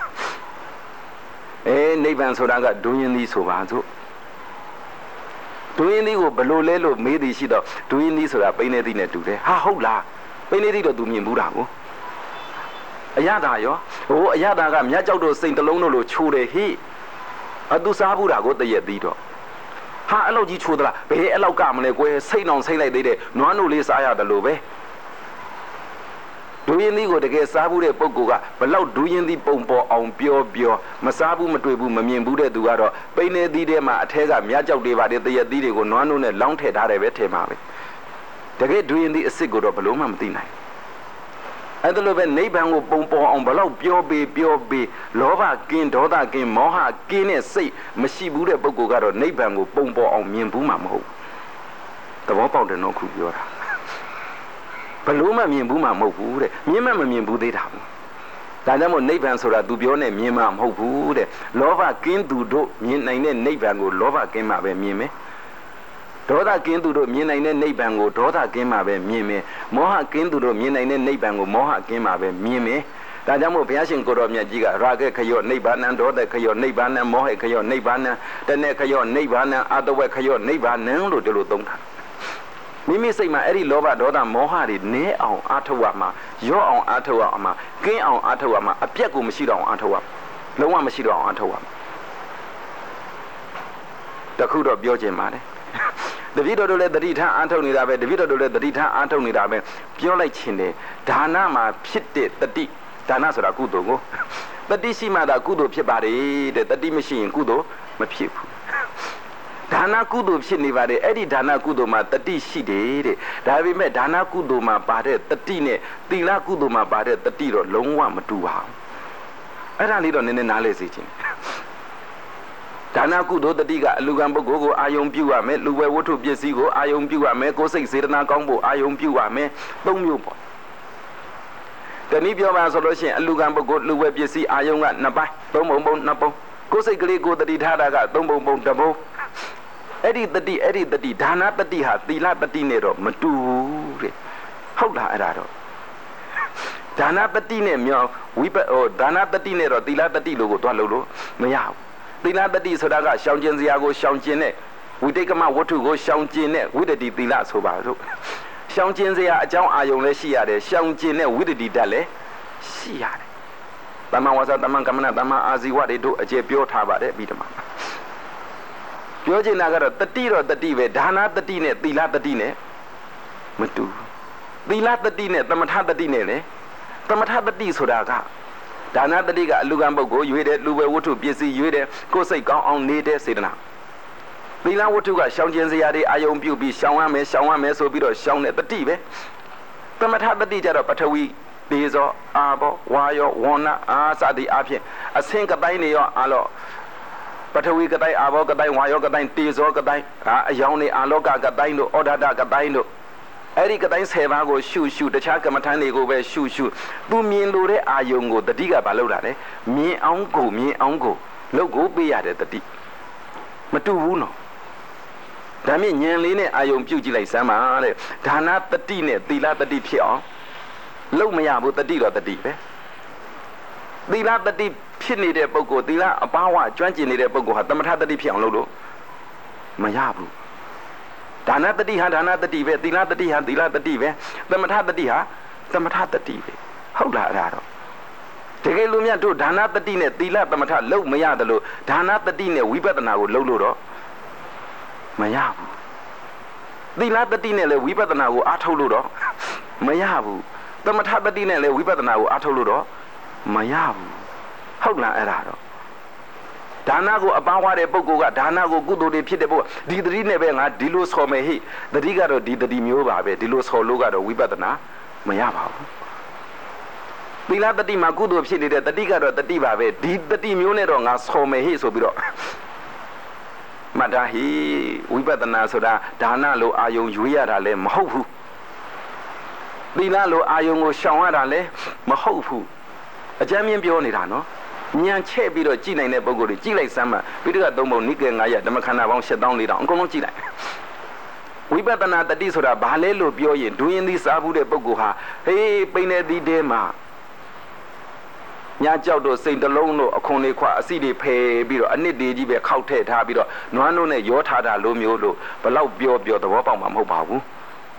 နိဗ္ဗာန်ဆိုတာကဒုယင်သည်ဆိုပါစို့ဒုယင်သည်ကိုဘလို့လဲလို့မေးသည်ရှိတော့ဒုယင်သည်ဆိုတာပိနေသည်နဲ့တူတယ်ဟာဟုတ်လားပိနေသည်တော့သူမြင်ဘူးတာကိုအရသာရောအရသာကမြတ်ကြောက်တို့စိတ်တလုံးတို့လိုချိုးတယ်ဟိသူစားဘူးတာကိုတရက်သည်တော့ဟာအဲ့လောက်ကြီးချိုးသလားဘယ်အဲ့လောက်ကမလဲကွယ်စိတ်အောင်စိတ်လိုက်သေးတယ်နွားနို့လေးစားရတယ်လို့ပဲဒူးရင်သီးကိုတကယ်စားဘူးတဲ့ပုဂ္ဂိုလ်ကဘလောက်ဒူးရင်သီးပုံပေါ်အောင်ပြောမစားဘူးမတွေ့ဘူးမမြင်ဘူးတဲ့သူကတော့ပိနေသီးထဲမှာအထက်ကမြတ်ကြောက်တွေပါတယ်တရက်သီးတွေကိုနွားနို့နဲ့လောင်းထည့်ထားတယ်ပဲထင်ပါပဲတကယ်ဒူးရင်သီးအစ်စ်ကိုတော့ဘလို့မှမသိနိုင်အဲ့ဒါလိုပဲနိဗ္ဗာန်ကိုပုံပေါ်အောင်ဘလောက်ပြောပေးလောဘကင်းဒေါသကင်းမောဟကင်းတဲ့စိတ်မရှိဘူးတဲ့ပုဂ္ဂိုလ်ကတော့နိဗ္ဗာန်ကိုပုံပေါ်အောင်မြင်ဘူးမှမဟုတ်သဘောပေါက်တယ်နော်ခုပြောတာဘလို့မှမြင်ဘူးမှမဟုတ်ဘူးတဲ့မြင်မှမမြင်ဘူးသေးတာဘူးဒါကြောင့်မို့နိဗ္ဗာန်ဆိုတာသူပြောနေမြင်မှမဟုတ်ဘူးတဲ့လောဘကင်းသူတို့မြင်နိုင်တဲ့နိဗ္ဗာန်ကိုလောဘကင်းမှပဲမြင်မယ်ဒေါသကင်းသူတို့မြင်နိုင်တဲ့နိဗ္ဗာန်ကိုဒေါသကင်းမှပဲမြင်မယ်မောဟကင်းသူတို့မြင်နိုင်တဲ့နိဗ္ဗာန်ကိုမောဟကင်းမှပဲမြင်မယ်ဒါကြောင့်မို့ဘုရားရှင်ကိုတော်မြတ်ကြီးကရာဂခယောနိဗ္ဗာန်ဒေါသခယောနိဗ္ဗာန်မောဟခယောနိဗ္ဗာန်တဏှခယောနိဗ္ဗာန်အတဝက်ခယောနိဗ္ဗာန်လို့ဒီလိုသုံးတာမိမိစိတ်မှာအဲ့ဒီလောဘဒေါသမောဟတွေနည်းအောင်အားထုတ်ရမှာရော့အောင်အားထုတ်ရမှာကင်းအောင်အားထုတ်ရမှာအပြက်ကိုမရှိတော့အောင်အားထုတ်ရလုံးဝမရှိတော့အောင်အားထုတ်ရတခုတော့ပြောချင်ပါတယ်တပည့်တော်တို့လည်းတတိထအားထုတ်နေတာပဲတပည့်တော်တို့လည်းတတိထအားထုတ်နေတာပဲပြောလိုက်ခြင်းတယ်ဒါနမှာဖြစ်တဲ့တတိဒါနဆိုတာကုသိုလ်ကိုတတိရှိမှသာကုသိုလ်ဖြစ်ပါတယ်တဲ့တတိမရှိရင်ကုသိုလ်မဖြစ်ဘူးဒါနကုသိုလ်ဖြစ်နေပါတယ်အဲ့ဒီဒါနကုသိုလ်မှာတတိရှိတယ်တဲ့ဒါပေမဲ့ဒါနကုသိုလ်မှာပါတဲ့တတိနဲ့သီလကုသိုလ်မှာပါတဲ့တတိတော့လုံးဝမတူပါဘူးအဲ့ဒါလေးတော့နည်းနည်းနားလည်စေချင်ဒါနကုသိုလ်တတိကအလူကံပုဂ္ဂိုလ်ကိုအာယုံပြုရမယ်လူဝဲဝတ္ထုပစ္စည်းကိုအာယုံပြုရမယ်ကိုယ်စိတ်စေတနာကောင်းဖို့အာယုံပြုရမယ်၃မျိုးပေါ့တနည်းပြောပါဆိုလို့ရှိရင်အလူကံပုဂ္ဂိုလ်လူဝဲပစ္စည်းအာယုံက2ပိုင်း3ပုံ2ပုံကိုယ်စိတ်ကလေးကိုတတိထားတာက3ပုံ1ပုံအဲ့ဒီတတိဒါနတတိဟာသီလတတိနဲ့တော့မတူဘူးတဲ့ဟုတ်လားအဲ့ဒါတော့ဒါနတတိနဲ့မြောဒါနတတိနဲ့တော့သီလတတိလို့ကိုသွားလို့မရဘူးသီလတတိဆိုတာကရှောင်ကျင်စရာကိုရှောင်ကျင်တဲ့ဝိတိကမဝတ္ထုကိုရှောင်ကျင်တဲ့ဝိတ္တိသီလဆိုပါစို့ရှောင်ကျင်စရာအကြောင်းအာယုံလည်းရှိရတယ်ရှောင်ကျင်တဲ့ဝိတ္တိဓာတ်လည်းရှိရတယ်တမန်ဝါစာတမန်ကမ္မနာတမန်အာဇီဝတွေတို့အကျေပြောထားပါတယ်ပြီးတော့ပြောချင်တာကတော့တတိတော့တတိပဲဒါနတတိနဲ့သီလတတိနဲ့မတူသီလတတိနဲ့သမထတတိနဲ့လေသမထတတိဆိုတာကဒါနတတိကအလူကံပုဂ္ဂိုလ်ရွေးတဲ့လူပဲဝတ္ထုပစ္စည်းရွေးတဲ့ကိုယ်စိတ်ကောင်းအောင်နေတဲ့စေတနာသီလဝတ္ထုကရှောင်ကျင်စရာတွေအာယုံပြုပြီးရှောင်ရမယ်ဆိုပြီးတော့ရှောင်တဲ့တတိပဲသမထတတိကြတော့ပထဝီဒေဇောအာဘောဝါယောဝဏအာစသည်အဖြစ်အဆင့်ကတိုင်းနေရောအာလောပထဝီကတိုင်းအာဘောကတိုင်းဝါယောကတိုင်းတေဇောကတိုင်းအယောင်နေအာလောကကတိုင်းတို့ဩဒဒကတိုင်းတို့အဲ့ဒီကတိုင်း10ပါးကိုရှုတခြားကမ္မထန်တွေကိုပဲရှုသူမြင်လို့တဲ့အာယုံကိုတတိကဘာလုပ်တာလဲမြင်အောင်ကိုလုပ်ကိုပေးရတဲ့တတိမတူဘူးနော်ဒါမြင့်ဉာဏ်လေးနဲ့အာယုံပြုတ်ကြည့်လိုက်စမ်းပါတဲ့ဒါနတတိနဲ့သီလတတိဖြစ်အောင်လုံးမရဘူးတတိတော့တတိပဲသီလတတိဖြစ်နေတဲ့ပုဂ္ဂိုလ်သီလအပါဝကျွမ်းကျင်နေတဲ့ပုဂ္ဂိုလ်ဟာသမထတတိဖြစ်အောင်လုပ်လို့မရဘူးဒါနတတိဟာဒါနတတိပဲသီလတတိဟာသီလတတိပဲသမထတတိဟာသမထတတိပဲဟုတ်လားအဲ့ဒါတော့တကယ်လို့မြတ်တို့ဒါနတတိနဲ့သီလသမထလုံးမရတယ်လို့ဒါနတတိနဲ့ဝိပဿနာကိုလုံးလို့တော့မရဘူးသီလတတိနဲ့လည်းဝိပဿနာကိုအားထုတ်လို့တော့မရဘူးသမထတတိနဲ့လည်းဝိပဿနာကိုအားထုတ်လို့တော့မရဘူးဟုတ်လားအဲ့ဒါတော့ဒါနကိုအပန်းဝါတဲ့ပုဂ္ဂိုလ်ကဒါနကိုကုသိုလ်တွေဖြစ်တဲ့ပုဂ္ဂိုလ်ဒီတတိနဲ့ပဲငါဒီလိုဆော်မယ်ဟိတတိကတော့ဒီတတိမျိုးပါပဲဒီလိုဆော်လို့ကတော့ဝိပဿနာမရပါဘူးသီလတတိမှာကုသိုလ်ဖြစ်နေတဲ့တတိကတော့တတိပါပဲဒီတတိမျိုးနဲ့တော့ငါဆော်မယ်ဟိဆိုပြီးတော့မတ္တဟိဝိပဿနာဆိုတာဒါနလိုအာယုံရွေးရတာလည်းမဟုတ်ဘူးသီလလိုအာယုံကိုရှောင်ရတာလည်းမဟုတ်ဘူးအကြမ်းမြင်ပြောနေတာနော်ဉာဏ်ချဲ့ပြီးတော့ကြည်နိုင်တဲ့ပုဂ္ဂိုလ်တွေကြည်လိုက်စမ်းမှပိဋကသုံးပုံနိကေ900ဓမ္မခန္ဓာပေါင်း7400အကုန်လုံးကြည်လိုက်ဝိပဿနာတတိဆိုတာဘာလဲလို့ပြောရင်ဒူရင်သီးစားဘူးတဲ့ပုဂ္ဂိုလ်ဟာဟေးပိနေသီးတဲမှာညာကြောက်တို့စိတ်တလုံးတို့အခွန်လေးခွအစီတွေဖယ်ပြီးတော့အနှစ်တည်းကြီးပဲခောက်ထည့်ထားပြီးတော့နွားနို့နဲ့ရောထားတာလိုမျိုးလို့ဘလောက်ပြောသဘောပေါက်မှာမဟုတ်ပါဘူး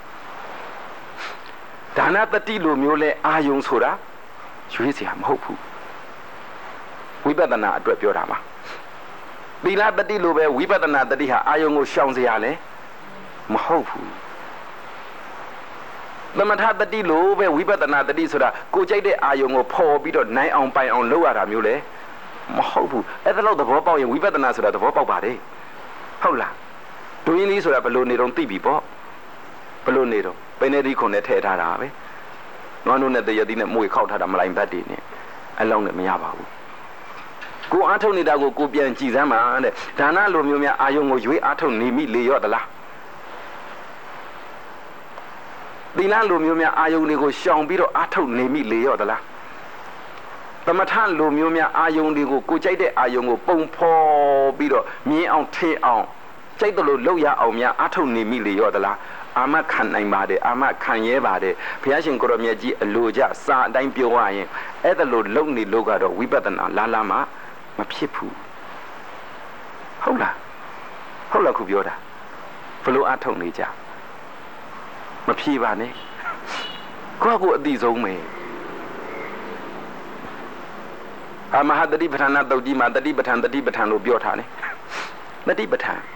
ဒါနတတိလိုမျိုးလဲအာယုံဆိုတာရွေးเสียမဟုတ်ဘူးဝိပဿနာအတွက်ပြောတာပါသီလတတိလိုပဲဝိပဿနာတတိဟာအာယုံကိုရှောင်เสียလဲမဟုတ်ဘူးသမထတတိလိုပဲဝိပဿနာတတိဆိုတာကိုကြိုက်တဲ့အာယုံကိုဖော်ပြီးတော့နိုင်အောင်ပိုင်အောင်လုပ်ရတာမျိုးလေမဟုတ်ဘူးအဲ့ဒါလို့သဘောပေါက်ရင်ဝိပဿနာဆိုတာသဘောပေါက်ပါတယ်ဟုတ်လားဒူရင်းလေးဆိုတာဘယ်လိုနေတော့သိပြီပေါ့ဘယ်လိုနေတော့ပိနေဒီခွန်နဲ့ထည့်ထားတာပဲနွားနို့နဲ့တရတိနဲ့မွေခောက်ထားတာမလိုင်ဘတ်တွေနဲ့အလုံးနဲ့မရပါဘူးကိုအားထုတ်နေတာကိုပြန်ကြည်စမ်းပါတဲ့ဒါနလိုမျိုးများအာယုံကိုရွေးအားထုတ်နေမိလေရော့သလားသီလလိုမျိုးများအာယုံတွေကိုရှောင်ပြီးတော့အားထုတ်နေမိလေရော့သလားသမထလိုမျိုးများအာယုံတွေကိုကိုကြိုက်တဲ့အာယုံကိုပုံဖော်ပြီးတော့မြင်အောင်ထင်အောင်ကြိုက်တယ်လို့လုပ်ရအောင်များအားထုတ်နေမိလေရော့သလားအာမခံနိုင်ပါတယ်အာမခံရဲပါတယ်ဘုရားရှင်ကိုရောမြတ်ကြီးအလိုကြစာအတိုင်းပြောရရင်အဲ့ဒါလို့လုံနေလို့ကတော့ဝိပဿနာလာမှမဖြစ်ဘူးဟုတ်လားခုပြောတာဘလို့အားထုတ်နေကြမဖြေပါနဲ့ကိုယ့်ကိုအတိဆုံးပဲအမဟာတတိပဋ္ဌာနာတုတ်ကြီးမှာတတိပဋ္ဌာန်လို့ပြောထားတယ်တတိပဋ္ဌာန်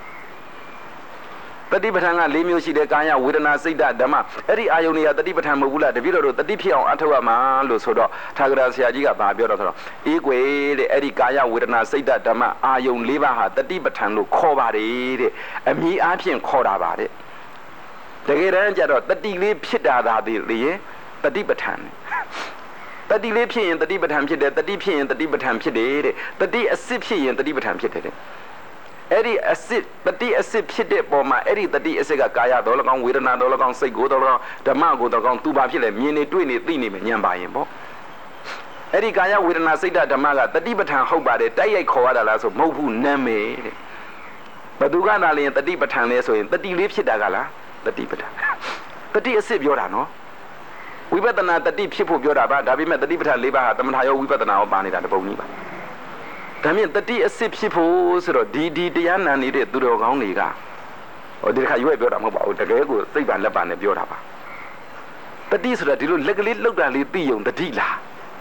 တတိပဋ္ဌာန်က၄မျိုးရှိတယ်ကာယဝေဒနာစိတ်ဓမ္မအဲ့ဒီအာယုန်တွေကတတိပဋ္ဌာန်မဟုတ်ဘူးလားတပည့်တော်တို့တတိဖြစ်အောင်အထောက်အမှာလို့ဆိုတော့ထာဂရဆရာကြီးကဘာပြောတော့ဆိုတော့အေးကွယ်တဲ့အဲ့ဒီကာယဝေဒနာစိတ်ဓမ္မအာယုန်၄ပါးဟာတတိပဋ္ဌာန်လို့ခေါ်ပါတယ်တဲ့အမည်အားဖြင့်ခေါ်တာပါတဲ့တကယ်တမ်းကျတော့တတိလေးဖြစ်တာသာဒီလေတတိပဋ္ဌာန်တတိလေးဖြစ်ရင်တတိပဋ္ဌာန်ဖြစ်တယ်တတိဖြစ်ရင်တတိပဋ္ဌာန်ဖြစ်တယ်တဲ့တတိအစစ်ဖြစ်ရင်တတိပဋ္ဌာန်ဖြစ်တယ်တဲ့အဲ့ဒီအစစ်တတိအစစ်ဖြစ်တဲ့ပုံမှာအဲ့ဒီတတိအစစ်ကကာယတော်၎င်းဝေဒနာတော်၎င်းစိတ်ကိုတော်၎င်းဓမ္မကိုတော်၎င်းသူဘာဖြစ်လဲမြင်နေတွေ့နေသိနေမယ်ဉာဏ်ပါရင်ပေါ့အဲ့ဒီကာယဝေဒနာစိတ်ဓမ္မကတတိပဋ္ဌာန်ဟုတ်ပါတယ်တိုက်ရိုက်ခေါ်ရတာလားဆိုမဟုတ်ဘူးနာမည်တဲ့ဘသူကသာလျင်တတိပဋ္ဌာန်လဲဆိုရင်တတိလေးဖြစ်တာကလားတတိပဋ္ဌာန်တတိအစစ်ပြောတာနော်ဝိပဿနာတတိဖြစ်ဖို့ပြောတာပါဒါပေမဲ့တတိပဋ္ဌာန်၄ပါးဟာသမထရောဝိပဿနာရောပါနေတာတပုံကြီးပါဒါမြင်တတိအစစ်ဖြစ်ဖို့ဆိုတော့ဒီတရားနာနေတဲ့သူတော်ကောင်းတွေကဒီတစ်ခါရွေးပြောတာမဟုတ်ပါဘူးတကယ်ကိုစိတ်ပါလက်ပါနဲ့ပြောတာပါတတိဆိုတာဒီလိုလက်ကလေးလှုပ်တာလေးသိုံတတိလား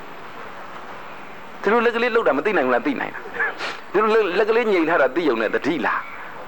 ဒီလိုလက်ကလေးလှုပ်တာမသိနိုင်ဘူးလားသိနိုင်လားဒီလိုလက်ကလေးငြိမ်ထားတာသိုံနဲ့တတိလား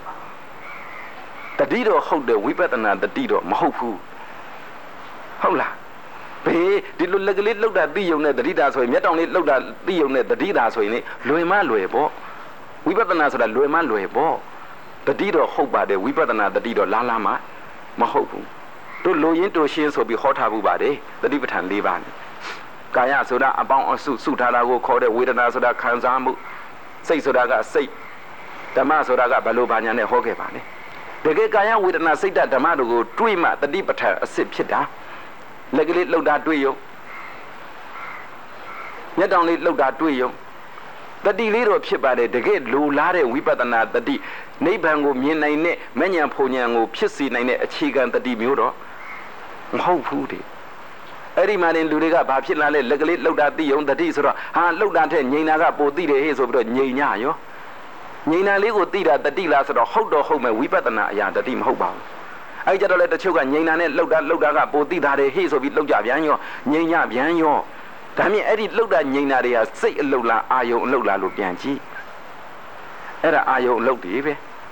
တတိတော့ဟုတ်တယ်ဝိပဿနာတတိတော့မဟုတ်ဘူးဟုတ်လားဘေးဒီလိုလက်ကလေးလှုပ်တာသိုံနဲ့တတိတာဆိုရင်မျက်တောင်လေးလှုပ်တာသိုံနဲ့တတိတာဆိုရင်လေလွယ်မလွယ်ပေါ့ဝိပဿနာဆိုတာလွယ်မလွယ်ပေါ့တတိတော့ဟုတ်ပါတယ်ဝိပဿနာတတိတော့လာမှမဟုတ်ဘူးတို့လိုရင်းတို့ရှင်းဆိုပြီးဟောထားဘူးပါတယ်တတိပဋ္ဌာန်၄ပါးနဲ့ကာယဆိုတာအပေါင်းအစုထားတာကိုခေါ်တဲ့ဝေဒနာဆိုတာခံစားမှုစိတ်ဆိုတာကစိတ်ဓမ္မဆိုတာကဘလို့ဘာညာနဲ့ဟောခဲ့ပါနဲ့တကယ်ကာယဝေဒနာစိတ်ဓမ္မတို့ကိုတွေးမှတတိပဋ္ဌာန်အစစ်ဖြစ်တာလက်ကလေးလှုပ်တာတွေးယုံမျက်တောင်လေးလှုပ်တာတွေးယုံတတိလေးတော့ဖြစ်ပါတယ်တကယ်လိုလားတဲ့ဝိပဿနာတတိနိဗ္ဗာန်ကိုမြင်နိုင်တဲ့မဉ္ဇဉ်ဖုန်ဉဏ်ကိုဖြစ်စေနိုင်တဲ့အခြေခံတတိမျိုးတော့မဟုတ်ဘူးတဲ့အဲ့ဒီမှာနေလူတွေကဘာဖြစ်လာလဲလက်ကလေးလှုပ်တာသိုံတတိဆိုတော့ဟာလှုပ်တာထက်ငြိမ်တာကပိုသိတယ်ဟဲ့ဆိုပြီးတော့ငြိမ်ညရောငြိမ်တာလေးကိုသိတာတတိလားဆိုတော့ဟုတ်တော့ဟုတ်မဲ့ဝိပဿနာအရာတတိမဟုတ်ပါဘူးအဲ့ကြတော့လေတချို့ကငြိမ်တာနဲ့လှုပ်တာကပိုသိတာတယ်ဟဲ့ဆိုပြီးလှုပ်ကြပြန်ရောငြိမ်ညပြန်ရောဒါမြင်အဲ့ဒီလှုပ်တာငြိမ်တာတွေဟာစိတ်အလှုပ်လားအာယုံအလှုပ်လားလို့ပြန်ကြည့်အဲ့ဒါအာယုံအလှုပ်တွေပဲ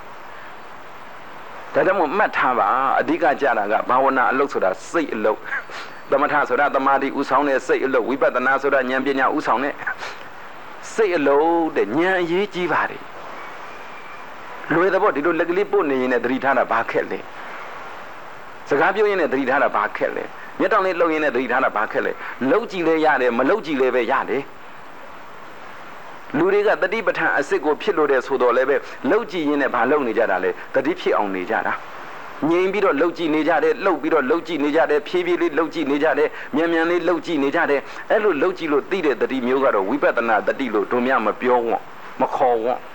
ဒါကြောင့်မှတ်ထားပါအဓိကကြတာကဘာဝနာအလုပ်ဆိုတာစိတ်အလုပ်သမထဆိုတာသမာဓိဥဆောင်တဲ့စိတ်အလုပ်ဝိပဿနာဆိုတာဉာဏ်ပညာဥဆောင်တဲ့စိတ်အလုပ်တဲ့ဉာဏ်အရေးကြီးပါတယ်လွယ်တော့ဒီလိုလက်ကလေးပို့နေရင်လည်းသတိထားတာဘာခက်လဲစကားပြောရင်လည်းသတိထားတာဘာခက်လဲမျက်တောင်လေးလှုပ်ရင်လည်းသတိထားတာဘာခက်လဲလှုပ်ကြည့်လဲရတယ်မလှုပ်ကြည့်လဲပဲရတယ်လူတွေကတတိပဋ္ဌာန်အစစ်ကိုဖြစ်လို့တဲ့ဆိုတော့လည်းပဲလှုပ်ကြည့်ရင်းနဲ့ဘာလှုပ်နေကြတာလဲတတိဖြစ်အောင်နေကြတာငြိမ်ပြီးတော့လှုပ်ကြည့်နေကြတယ်လှုပ်ပြီးတော့လှုပ်ကြည့်နေကြတယ်ဖြည်းဖြည်းလေးလှုပ်ကြည့်နေကြတယ်မြန်မြန်လေးလှုပ်ကြည့်နေကြတယ်အဲ့လိုလှုပ်ကြည့်လို့သိတဲ့တတိမျိုးကတော့ဝိပဿနာတတိလို့တို့များမပြောဝံ့မခေါ်ဝံ့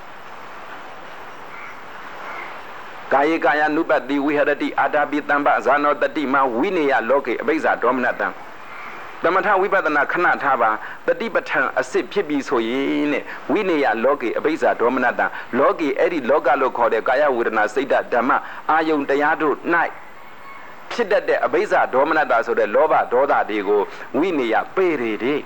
ကာယေကာယ ानु ပတိဝိဟရတိအာတာပိတံပဇာနောတတိမဝိနေယလောကေအဘိဇာဒေါမနတံသမထဝိပဿနာခဏထားပါတတိပဋ္ဌာန်အစစ်ဖြစ်ပြီဆိုရင်နဲ့ဝိနေယလောကေအဘိဇာဒေါမနတံလောကေအဲ့ဒီလောကလို့ခေါ်တဲ့ကာယဝေဒနာစိတ်ဓမ္မအာယုန်တရားတို့၌ဖြစ်တတ်တဲ့အဘိဇာဒေါမနတဆိုတဲ့လောဘဒေါသတွေကိုဝိနေယပေရတဲ့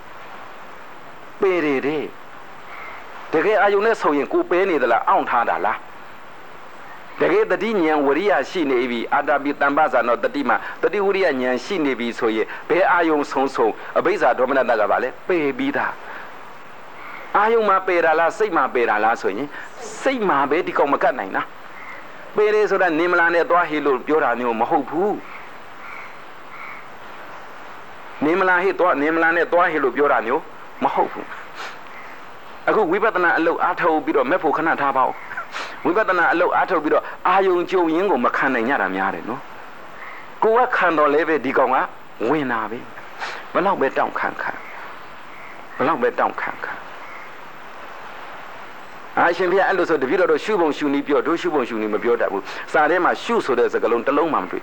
တကယ်အာယုန်နဲ့ဆိုရင်ကိုပဲနေသလားအောင့်ထားတာလားတကယ်တတိဉာဏ်ဝရိယရှိနေပြီအာတာပိတံပဇာနောတတိမတတိဝရိယဉာဏ်ရှိနေပြီဆိုရင်ဘယ်အာယုံဆုံးအဘိဇာဒေါမနတကပါလဲပေပြီးသားအာယုံမှာပေတာလားစိတ်မှာပေတာလားဆိုရင်စိတ်မှာပဲဒီကောင်မကတ်နိုင်လားပေတယ်ဆိုတာနေမလာနဲ့သွားဟေလို့ပြောတာမျိုးမဟုတ်ဘူးနေမလာနဲ့သွားဟေလို့ပြောတာမျိုးမဟုတ်ဘူးအခုဝိပဿနာအလုပ်အားထုတ်ပြီးတော့မဲ့ဖို့ခဏထားပါဦးဝိပဿနာအလုပ်အားထုတ်ပြီးတော့အာယုံကြုံရင်းကိုမခံနိုင်ကြတာများတယ်နော်ကိုကခံတော်လဲပဲဒီကောင်ကဝင်တာပဲဘလောက်ပဲတောင့်ခံအာရှင်ဖေအဲ့လိုဆိုတပည့်တော်တို့ရှုပုံရှုနည်းပြောတို့ရှုပုံရှုနည်းမပြောတတ်ဘူးစာထဲမှာရှုဆိုတဲ့စကားလုံးတစ်လုံးမှမတွေ့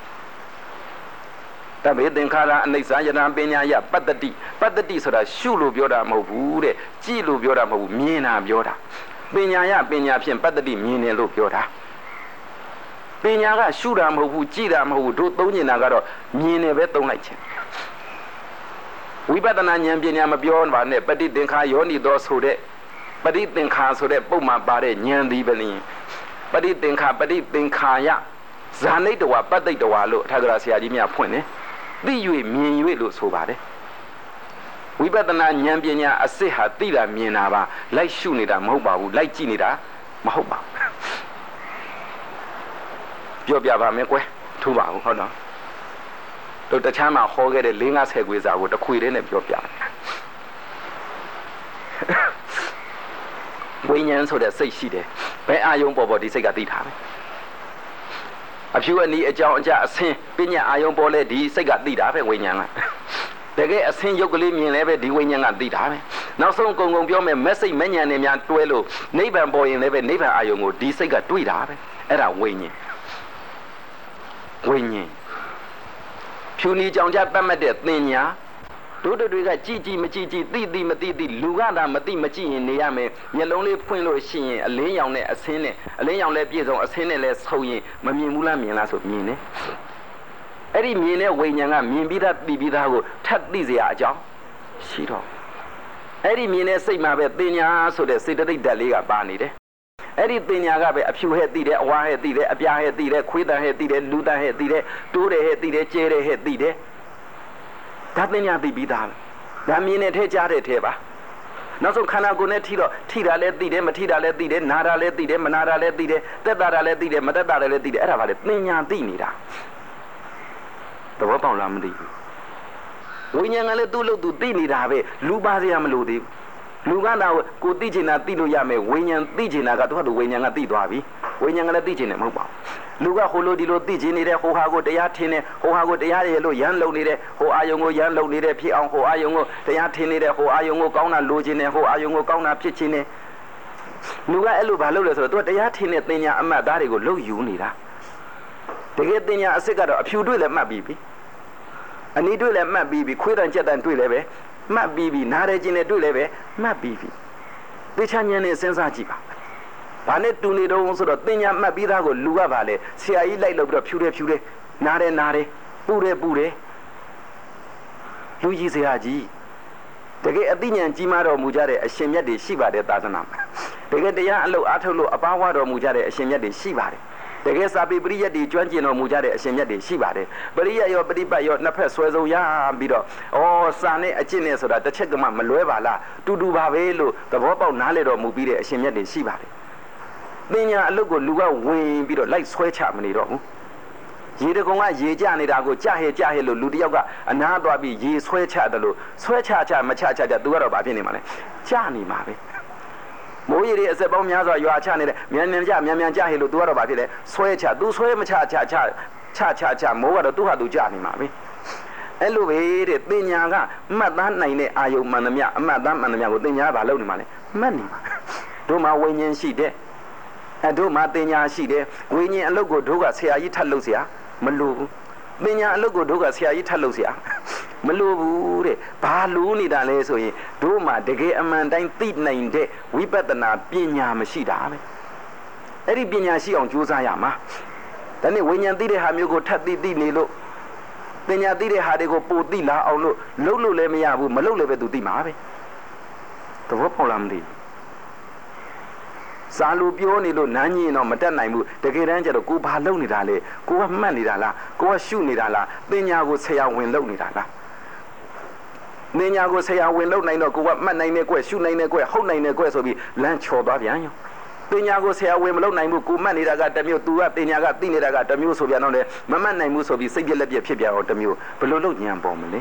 တဗေသင်္ခါရအနိစ္စယတံပညာယပတ္တိဆိုတာရှုလို့ပြောတာမဟုတ်ဘူးတဲ့ကြည့်လို့ပြောတာမဟုတ်ဘူးမြင်တာပြောတာပညာဖြင့်ပတ္တိမြင်တယ်လို့ပြောတာပညာကရှုတာမဟုတ်ဘူးကြည့်တာမဟုတ်ဘူးတို့သုံးကျင်တာကတော့မြင်တယ်ပဲသုံးလိုက်ခြင်းဝိပဿနာဉာဏ်ပညာမပြောပါနဲ့ပฏิသင်္ခါယောနိသောဆိုတဲ့ပฏิသင်္ခါဆိုတဲ့ပုံမှာပါတဲ့ဉာဏ်ဒီပလင်ပฏิသင်္ခါယဇာနိတဝပတ္တိတဝလို့ထာဂရဆရာကြီးများဖွင့်တယ်သိ၍မြင်၍လို့ဆိုပါတယ်ဝိပဿနာဉာဏ်ပညာအစစ်ဟာသိတာမြင်တာပါလိုက်ရှုနေတာမဟုတ်ပါဘူးလိုက်ကြည့်နေတာမဟုတ်ပါဘူးပြောပြပါမယ်ကွယ်ထူပါဘူးဟုတ်တော့တို့တခြားမှာဟောခဲ့တဲ့50ခွေစာကိုတစ်ခွေတည်းနဲ့ပြောပြဝိညာဉ်ဆိုတဲ့စိတ်ရှိတယ်ဘယ်အာယုံပေါ်ဒီစိတ်ကသိထားတယ်အဖြူအနီးအကြောင်းအကြအဆင်းပညာအာယုံပေါ်လဲဒီစိတ်ကသိတာပဲဝိညာဉ်ကတကယ်အဆင်းရုပ်ကလေးမြင်လဲပဲဒီဝိညာဉ်ကသိတာပဲနောက်ဆုံးကုံပြောမယ်မက်စိတ်မဉဏ်နဲ့များတွဲလို့နိဗ္ဗာန်ပေါ်ရင်လည်းပဲနိဗ္ဗာန်အာယုံကိုဒီစိတ်ကတွေ့တာပဲအဲ့ဒါဝိညာဉ်ဖြူနီကြောင်ကြပတ်မှတ်တဲ့သင်ညာတို့တွေကကြည်မကြည်သိမသိလူကသာမသိမကြည့်ရင်နေရမယ်မျက်လုံးလေးဖွင့်လို့ရှိရင်အလင်းရောင်နဲ့အဆင်းနဲ့အလင်းရောင်လည်းပြည့်စုံအဆင်းနဲ့လည်းဆုံရင်မမြင်ဘူးလားမြင်လားဆိုမြင်တယ်အဲ့ဒီမြင်တဲ့ဝိညာဉ်ကမြင်ပြီးသားသိပြီးသားကိုထပ်သိเสียအကြောင်းရှိတော့အဲ့ဒီမြင်တဲ့စိတ်မှာပဲတင်ညာဆိုတဲ့စေတသိက်ဓာတ်လေးကပါနေတယ်အဲ့ဒီတင်ညာကပဲအဖြူဟဲ့သိတယ်အဝါဟဲ့သိတယ်အပြားဟဲ့သိတယ်ခွေးတန်ဟဲ့သိတယ်လူတန်ဟဲ့သိတယ်တိုးတယ်ဟဲ့သိတယ်ကျဲတယ်ဟဲ့သိတယ်ဒါတင်ညာသိပြီးသားဒါမြင်တဲ့ထဲကြားတဲ့ထဲပါနောက်ဆုံးခန္ဓာကိုယ်နဲ့ထိတာလည်းသိတယ်မထိတာလည်းသိတယ်နာတာလည်းသိတယ်မနာတာလည်းသိတယ်တက်တာလည်းသိတယ်မတက်တာလည်းသိတယ်အဲ့ဒါပါလေတင်ညာသိနေတာသဘောပေါက်လားမသိဘူးဝိညာဉ်ကလည်းသူ့လို့သူသိနေတာပဲလူပါစရာမလိုသေးဘူးလူကတော့ကိုသိချင်တာသိလို့ရမယ်ဝိညာဉ်သိချင်တာကသူ့ဟာသူဝိညာဉ်ကသိသွားပြီဝဝိညာဉ်ကလည်းသိချင်တယ်မဟုတ်ပါဘူးလူကဟိုလိုဒီလိုသိချင်နေတဲ့ဟိုဟာကိုတရားထင်နေဟိုဟာကိုတရားရဲ့လို့ရမ်းလုံနေတဲ့ဟိုအာယုံကိုရမ်းလုံနေတဲ့ဖြစ်အောင်ဟိုအာယုံကိုတရားထင်နေတဲ့ဟိုအာယုံကိုကောင်းတာလိုချင်နေဟိုအာယုံကိုကောင်းတာဖြစ်ချင်နေလူကအဲ့လိုဘာလုပ်လဲဆိုတော့သူကတရားထင်တဲ့သင်ညာအမှတ်သားတွေကိုလှုပ်ယူနေတာတကယ်သင်ညာအစ်စ်ကတော့အဖြူတွေ့လည်းမှတ်ပြီးပြီအနီးတွေ့လည်းမှတ်ပြီးပြီခွေးတန်ကြက်တန်တွေ့လည်းပဲမှတ်ပြီးပြီနားရဲခြင်းနဲ့တွေ့လည်းပဲမှတ်ပြီးပြီသိချဉာဏ်နဲ့စဉ်းစားကြည့်ပါဘာနဲ့တူနေတော့ဆိုတော့သင်ညာမှတ်ပြီးသားကိုလူကပါလေဆရာကြီးလိုက်လို့ပြီးတော့ဖြူတယ်နားတယ်ပူတယ်လူကြီးဆရာကြီးတကယ်အသိဉာဏ်ကြီးမားတော်မူကြတဲ့အရှင်မြတ်တွေရှိပါတယ်သာသနာမှာတကယ်တရားအလုပ်အားထုတ်လို့အပါဝါတော်မူကြတဲ့အရှင်မြတ်တွေရှိပါတယ်တကယ်စာပေပရိယတ်တွေကျွမ်းကျင်တော်မူကြတဲ့အရှင်မြတ်တွေရှိပါတယ်ပရိယတ်ရောပฏิပတ်ရောနှစ်ဖက်ဆွဲဆုံးရပြီးတော့စာနဲ့အကျင့်နဲ့ဆိုတာတစ်ချက်ကမှမလွဲပါလားတူပါပဲလို့သဘောပေါက်နားလည်တော်မူပြီးတဲ့အရှင်မြတ်တွေရှိပါတယ်ပညာအလုပ်ကိုလူကဝင်ပြီးတော့လိုက်ဆွဲချမနေတော့ဘူးရေတကုံကရေကြနေတာကိုကြဟဲလို့လူတယောက်ကအနားသွားပြီးရေဆွဲချတယ်လို့ဆွဲချမချသူကတော့ဘာဖြစ်နေမှာလဲကြနေမှာပဲမိုးရေတွေအစက်ပေါင်းများစွာရွာချနေတယ်မြန်ကြဟဲလို့သူကတော့ဘာဖြစ်လဲဆွဲချသူဆွဲမချမိုးကတော့သူ့ဟာသူကြနေမှာပဲအဲ့လိုပဲတဲ့ပညာကမှတ်သားနိုင်တဲ့အာယုံမှန်သမျှအမှတ်သားမှန်သမျှကိုပညာကဘာလုပ်နေမှာလဲမှတ်နေမှာတို့မှာဝိညာဉ်ရှိတဲ့တို့မှာပညာရှိတယ်ဝိညာဉ်အလုပ်ကိုတို့ကဆရာကြီးထပ်လုပ်เสียမလို့ဘူးပညာအလုပ်ကိုတို့ကဆရာကြီးထပ်လုပ်เสียမလို့ဘူးတဲ့ဘာလို့နေတာလဲဆိုရင်တို့မှာတကယ်အမှန်တိုင်းသိနိုင်တဲ့ဝိပဿနာပညာမရှိတာပဲအဲ့ဒီပညာရှိအောင်ကြိုးစားရမှာဒါနဲ့ဝိညာဉ်သိတဲ့ဟာမျိုးကိုထပ်သိနေလို့ပညာသိတဲ့ဟာတွေကိုပိုသိလာအောင်လို့လုပ်လို့လည်းမရဘူးမလုပ်လည်းပဲသူသိမှာပဲသဘောပေါက်လားမသိစာလူပြောနေလို့နန်းကြီးတော့မတက်နိုင်ဘူးတကယ်တမ်းကျတော့ကိုဘာလုပ်နေတာလဲကိုကမှတ်နေတာလားကိုကရှုနေတာလားပညာကိုဆရာဝင်လုပ်နေတာလားပညာကိုဆရာဝင်လုပ်နိုင်တော့ကိုကမှတ်နိုင်တဲ့ကွရှုနိုင်တဲ့ကွဟုတ်နိုင်တဲ့ကွဆိုပြီးလမ်းချော်သွားပြန်ရောပညာကိုဆရာဝင်မလုပ်နိုင်ဘူးကိုမှတ်နေတာကတစ်မျိုးသူကပညာကသိနေတာကတစ်မျိုးဆိုပြန်တော့လေမမှတ်နိုင်ဘူးဆိုပြီးစိတ်ပြက်လက်ပြက်ဖြစ်ပြန်တော့တစ်မျိုးဘယ်လိုလုပ်ဉာဏ်ပေါ်မလဲ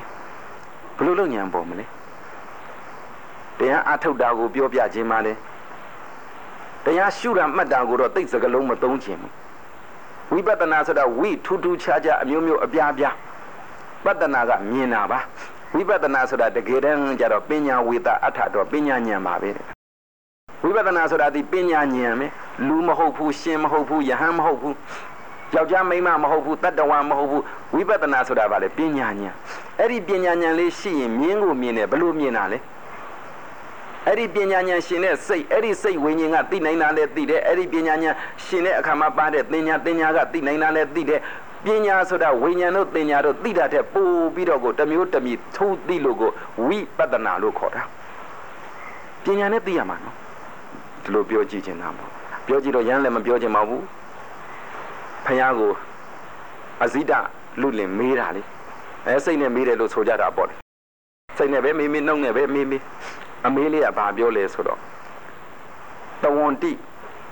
တရားအထုတ်တာကိုပြောပြခြင်းပါလေတရားရှုတာမှတ်တာကိုတော့သိစကလုံးမသုံးခြင်းဘူးဝိပဿနာဆိုတာဝိထူးခြားအမျိုးမျိုးအပြားပဿနာကမြင်တာပါဝိပဿနာဆိုတာတကယ်တမ်းကျတော့ပညာဝေဒအထတော့ပညာဉာဏ်ပါပဲဝိပဿနာဆိုတာဒီပညာဉာဏ်ပဲလူမဟုတ်ဘူးရှင်မဟုတ်ဘူးယဟန်မဟုတ်ဘူးယောက်ျားမိန်းမမဟုတ်ဘူးတတ္တဝါမဟုတ်ဘူးဝိပဿနာဆိုတာဗာလေပညာဉာဏ်အဲ့ဒီပညာဉာဏ်လေးရှိရင်မြင်ကိုမြင်တယ်ဘယ်လိုမြင်တာလဲအဲ့ဒီပညာဉာဏ်ရှင်တဲ့စိတ်အဲ့ဒီစိတ်ဝိညာဉ်ကသိနိုင်တာလည်းသိတယ်အဲ့ဒီပညာဉာဏ်ရှင်တဲ့အခါမှာပါတဲ့သင်ညာကသိနိုင်တာလည်းသိတယ်ပညာဆိုတာဝိညာဉ်တို့သင်ညာတို့သိတာတဲ့ပို့ပြီးတော့ကိုတစ်မျိုးထိုးသိလို့ကိုဝိပဿနာလို့ခေါ်တာပညာနဲ့သိရမှာနော်ဒီလိုပြောကြည့်ချင်တာပေါ့ပြောကြည့်တော့ရမ်းလည်းမပြောချင်ပါဘူးဖယားကိုအဇိတလူလင်မေးတာလေစိတ်နဲ့မေးတယ်လို့ဆိုကြတာပေါ့လေစိတ်နဲ့ပဲမေးနှုတ်နဲ့ပဲမေးအမေးလေးကဘာပြောလဲဆိုတော့တဝန္တိ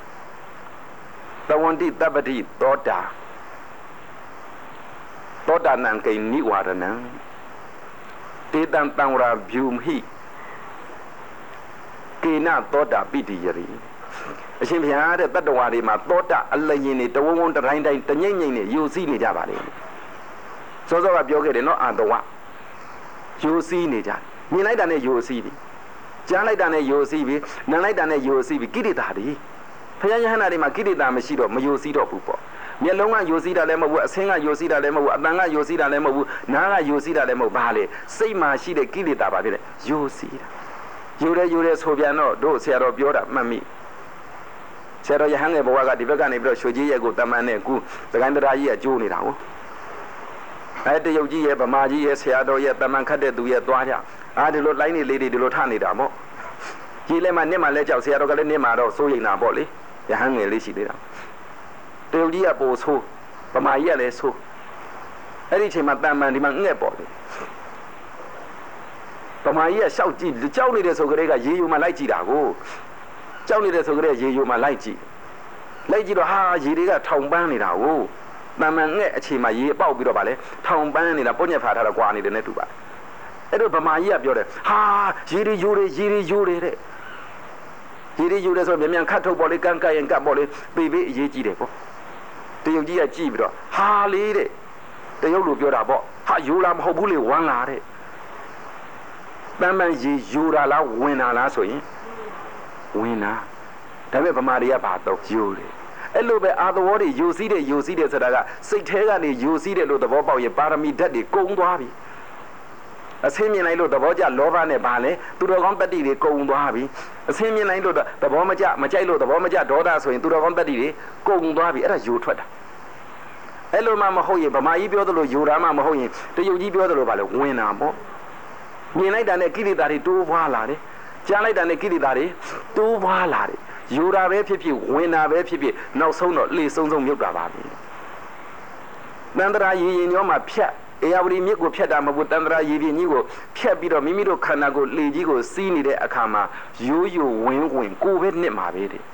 တပ္ပတိသောတာနံကိနိဝရဏံတေတံတံဝရဗျူမိကေနသောတာပိတိယရိအရှင်ဘုရားတဲ့တတ္တဝါတွေမှာသောတာအလရင်တွေတဝုံတတိုင်းတငိမ့်နဲ့ယူစည်းနေကြပါလေစောစောကပြောခဲ့တယ်နော်အာတဝယူစည်းနေကြမြင်လိုက်တာနဲ့ယူစည်းပြီကြားလိုက်တာနဲ့ယိုစီးပြီးနားလိုက်တာနဲ့ယိုစီးပြီးကိရိတာတွေဘုရားယဟန္တာတွေမှာကိရိတာမရှိတော့မယိုစီးတော့ဘူးပေါ့မျက်လုံးကယိုစီးတာလည်းမဟုတ်ဘူးအဆင်းကယိုစီးတာလည်းမဟုတ်ဘူးအတန်ကယိုစီးတာလည်းမဟုတ်ဘူးနားကယိုစီးတာလည်းမဟုတ်ဘာလဲစိတ်မှာရှိတဲ့ကိရိတာပါဖြစ်တယ်ယိုစီးတာယိုတယ်ဆိုပြန်တော့တို့ဆရာတော်ပြောတာမှတ်မိဆရာတော်ယဟန်ငယ်ဘဝကဒီဘက်ကနေပြီးတော့ရွှေကြီးရဲ့ကိုတမန်နဲ့ကူသခိုင်းတရားကြီးကကျိုးနေတာဟုတ်တရုတ်ကြီးရဲ့ဗမာကြီးရဲ့ဆရာတော်ရဲ့တမန်ခတ်တဲ့သူရဲ့သွားကြဒီလိုလိုင်းနေလေးတွေဒီလိုထနေတာပေါ့ကြီးလဲမှနစ်မှလဲကြောက်ဆရာတော်ကလည်းနစ်မှတော့စိုးရိမ်တာပေါ့လေရဟန်းငယ်လေးရှိသေးတာတရုတ်ကြီးကပို့ဆိုးဗမာကြီးကလည်းဆိုးအဲ့ဒီအချိန်မှာတမန်ဒီမှာငှက်ပေါ့လေဗမာကြီးကရှောက်ကြည့်ကြောက်နေတဲ့ဆိုကြတဲ့ကရေယိုမှလိုက်ကြည့်တာကိုကြောက်နေတဲ့ဆိုကြတဲ့ရေယိုမှလိုက်ကြည့်တော့ရေတွေကထောင်ပန်းနေတာကိုတမန်ငှက်အချိန်မှာရေပေါက်ပြီးတော့ဗာလေထောင်ပန်းနေတာပုညက်ဖာထားတော့ကွာနေတယ်နဲ့တူပါအဲ့တော့ဗမာကြီးကပြောတယ်ရေတွေတဲ့ဒီယူရဲဆိုမြန်ခတ်ထုတ်ပေါ်လေးကန်းကရင်ကပ်ပေါ်လေးပေပေးအရေးကြီးတယ်ပေါ့တရုတ်ကြီးကကြည့်ပြီးတော့ဟာလေးတဲ့တရုတ်လိုပြောတာပေါ့ဟာယူလာမဟုတ်ဘူးလေဝမ်းလာတဲ့တမ်းမှန်ရေယူတာလားဝင်တာလားဆိုရင်ဝင်တာဒါပေမဲ့ဗမာတွေကဘာတော့ယူတယ်အဲ့လိုပဲအာသဝေါ်တွေယူစည်းတယ်ဆိုတာကစိတ်ထဲကနေယူစည်းတယ်လို့သဘောပေါက်ရင်ပါရမီဓာတ်တွေကုံသွားပြီအစင်းမြင်လိုက်လို့သဘောကျလောဘနဲ့ပါလေသူတော်ကောင်းတတ္တိတွေကုံသွားပြီအစင်းမြင်လိုက်လို့သဘောမကျမကြိုက်လို့သဘောမကျဒေါသဆိုရင်သူတော်ကောင်းတတ္တိတွေကုံသွားပြီအဲ့ဒါယူထွက်တာအဲ့လိုမှမဟုတ်ရင်ဗမာကြီးပြောသလိုယူတာမှမဟုတ်ရင်တရုတ်ကြီးပြောသလိုပါလေဝင်တာပေါ့မြင်လိုက်တာနဲ့ကိလေသာတွေတိုးပွားလာတယ်ကြားလိုက်တာနဲ့ကိလေသာတွေတိုးပွားလာတယ်ယူတာပဲဖြစ်ဖြစ်ဝင်တာပဲဖြစ်ဖြစ်နောက်ဆုံးတော့လေဆုံးမြုပ်တာပါပြီတန္တရာရင်ရောမှာဖြတ်အေယဝတီမြစ်ကိုဖြတ်တာမဟုတ်ဘူးတန္တရာရေပြင်ကြီးကိုဖြတ်ပြီးတော့မိမိတို့ခန္ဓာကိုယ်လေကြီးကိုစီးနေတဲ့အခါမှာရိုးဝင်ကိုပဲနှစ်မှာပဲတဲ့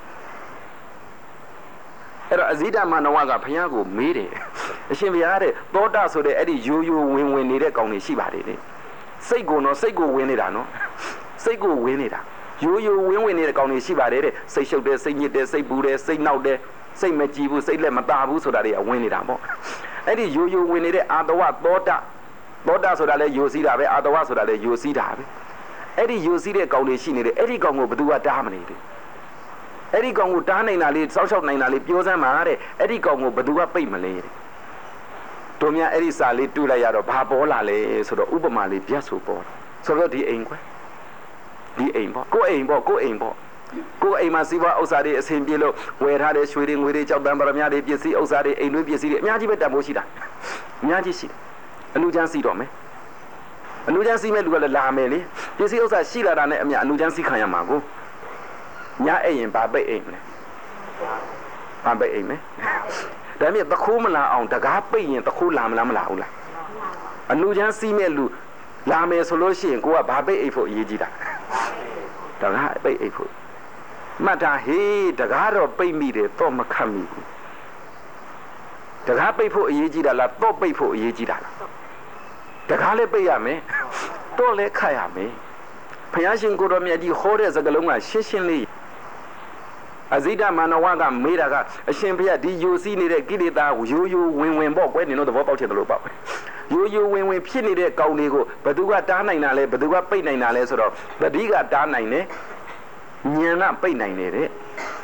အဲ့တော့အဇိဒမနဝကဘုရားကိုမေးတယ်အရှင်ဘုရားတဲ့သောတာဆိုတဲ့အဲ့ဒီရိုးဝင်နေတဲ့ကောင်တွေရှိပါတယ်တဲ့စိတ်ကိုဝင်နေတာနော်စိတ်ကိုဝင်နေတာရိုးဝင်နေတဲ့ကောင်တွေရှိပါတယ်တဲ့စိတ်ရှုပ်တယ်စိတ်ညစ်တယ်စိတ်ပူတယ်စိတ်နောက်တယ်စိတ်မကြည်ဘူးစိတ်လက်မသာဘူးဆိုတာတွေကဝင်နေတာပေါ့အဲ့ဒီရိုးဝင်နေတဲ့အာတဝသောတာဆိုတာလဲယိုစီးတာပဲအာတဝဆိုတာလဲယိုစီးတာပဲအဲ့ဒီယိုစီးတဲ့ကောင်တွေရှိနေတယ်အဲ့ဒီကောင်ကိုဘယ်သူကတားမနေတယ်အဲ့ဒီကောင်ကိုတားနိုင်တာလေးစောက်ရှောက်နိုင်တာလေးပြောစမ်းပါတဲ့အဲ့ဒီကောင်ကိုဘယ်သူကပိတ်မလဲတဲ့တို့များအဲ့ဒီစာလေးတူလိုက်ရတော့ဘာပေါ်လာလဲဆိုတော့ဥပမာလေးပြတ်ဆိုပေါ်ဆိုတော့ဒီအိမ်ကွယ်ဒီအိမ်ပေါ့ကိုအိမ်မှာစီးပွားဥစ္စာတွေအဆင်ပြေလို့ဝယ်ထားတဲ့ရွှေတွေငွေတွေကြောက်တံပရမတွေပစ္စည်းဥစ္စာတွေအိမ်တွင်းပစ္စည်းတွေအများကြီးပဲတန်ဖိုးရှိတာအများကြီးရှိတယ်အလူချမ်းစီတော့မယ်အလူချမ်းစီမဲ့လူကလည်းလာမယ်လေပစ္စည်းဥစ္စာရှိလာတာနဲ့အများအလူချမ်းစီခံရမှာကိုညအဲ့ရင်ဘာပိတ်အိမ်မလဲဘာပိတ်အိမ်မယ်ဒါမြစ်တခိုးမလာအောင်တကားပိတ်ရင်တခိုးလာမလားဘူးလားအလူချမ်းစီမဲ့လူလာမယ်ဆိုလို့ရှိရင်ကိုကဘာပိတ်အိမ်ဖို့အရေးကြီးတာတကားပိတ်အိမ်ဖို့မှတ်တာဟေးတကားတော့ပိတ်မိတယ်တော့မခတ်မိဘူးတကားပိတ်ဖို့အရေးကြီးတာလားတော့ပိတ်ဖို့အရေးကြီးတာလားတကားလည်းပိတ်ရမယ်တော့လည်းခတ်ရမယ်ဘုရားရှင်ကိုတော်မြတ်ကြီးဟောတဲ့စကားလုံးကရှင်းလေးအဇိဒမနဝကမေးတာကအရှင်ဘုရားဒီယိုစီးနေတဲ့ကိလေသာရိုးဝင်ပေါ့ကွယ်နင်တို့သဘောပေါက်ချင်တယ်လို့ပေါ့ရိုးဝင်ဖြစ်နေတဲ့ကောင်တွေကိုဘသူကတားနိုင်တာလဲဘသူကပိတ်နိုင်တာလဲဆိုတော့တတိကတားနိုင်တယ်ဉာဏ်ကပိတ်နိုင်တယ်တဲ့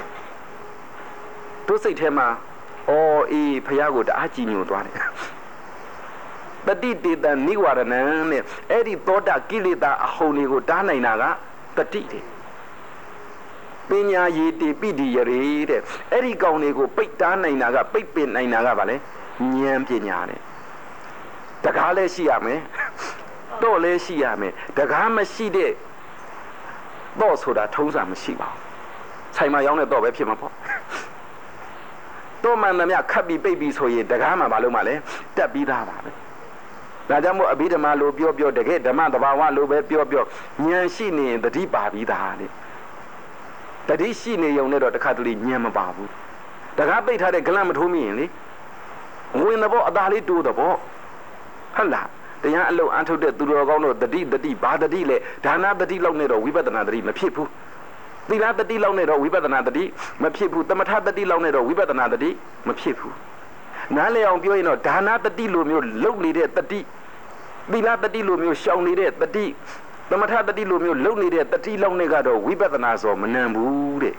တို့စိတ်ထဲမှာအေးဘုရားကိုတအားကြည်ညိုသွားတယ်တတိတေတနိဝရဏံတဲ့အဲ့ဒီသောတာကိလေသာအဟုန်တွေကိုတားနိုင်တာကတတိတဲ့ပညာရည်တိပိတိယရေတဲ့အဲ့ဒီကောင်တွေကိုပိတ်တားနိုင်တာကပိတ်ပင်နိုင်တာကဗာလဲဉာဏ်ပညာတဲ့တကားလည်းရှိရမယ်တော့လည်းရှိရမယ်တကားမရှိတဲ့တော့ဆိုတာထုံးစံမရှိပါဘူးဆိုင်မှာရောင်းတဲ့တော့ပဲဖြစ်မှာပေါ့တော့မှန်သမျှခတ်ပြီးပိတ်ပြီးဆိုရင်တကားမှာမလုပ်မှလဲတက်ပြီးသားပါပဲဒါကြောင့်မို့အဘိဓမ္မာလိုပြောတကယ်ဓမ္မသဘာဝလိုပဲပြောဉာဏ်ရှိနေရင်တတိပါပြီးသားတဲ့တတိရှိနေုံနဲ့တော့တခါတလေဉာဏ်မပါဘူးတကားပိတ်ထားတဲ့ဂလန့်မထိုးမိရင်လေဝင်တော့အသာလေးတိုးတော့ဟုတ်လားတရားအလုံးအထုတ်တဲ့သူတော်ကောင်းတို့တတိဘာတတိလဲဒါနတတိလောက်နဲ့တော့ဝိပဿနာတတိမဖြစ်ဘူးသီလတတိလောက်နဲ့တော့ဝိပဿနာတတိမဖြစ်ဘူးသမထတတိလောက်နဲ့တော့ဝိပဿနာတတိမဖြစ်ဘူးနားလည်အောင်ပြောရင်တော့ဒါနတတိလိုမျိုးလုံနေတဲ့တတိသီလတတိလိုမျိုးရှောင်နေတဲ့တတိသမထတတိလိုမျိုးလုံနေတဲ့တတိလောက်နဲ့ကတော့ဝိပဿနာဆိုမနံဘူးတဲ့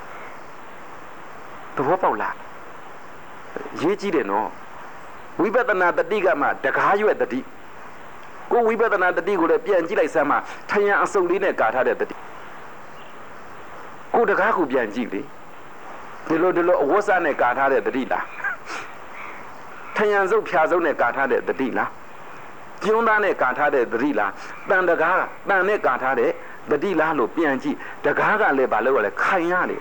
သဘောပေါက်လားရေးကြည့်တယ်နော်ဝိပဿနာတတိကမှတကားရွက်တတိကိုဝိပဿနာတတိကိုလည်းပြန်ကြည့်လိုက်စမ်းမှထယံအစုပ်လေးနဲ့ကာထားတဲ့တတိကိုတကားကိုပြန်ကြည့်လေဒီလိုအဝတ်စားနဲ့ကာထားတဲ့တတိလားထယံစုပ်ဖြာစုပ်နဲ့ကာထားတဲ့တတိလားကျွန်းသားနဲ့ကာထားတဲ့တတိလားတန်တကားတန်နဲ့ကာထားတဲ့တတိလားလို့ပြန်ကြည့်တကားကလည်းဘာလို့လဲခိုင်ရတယ်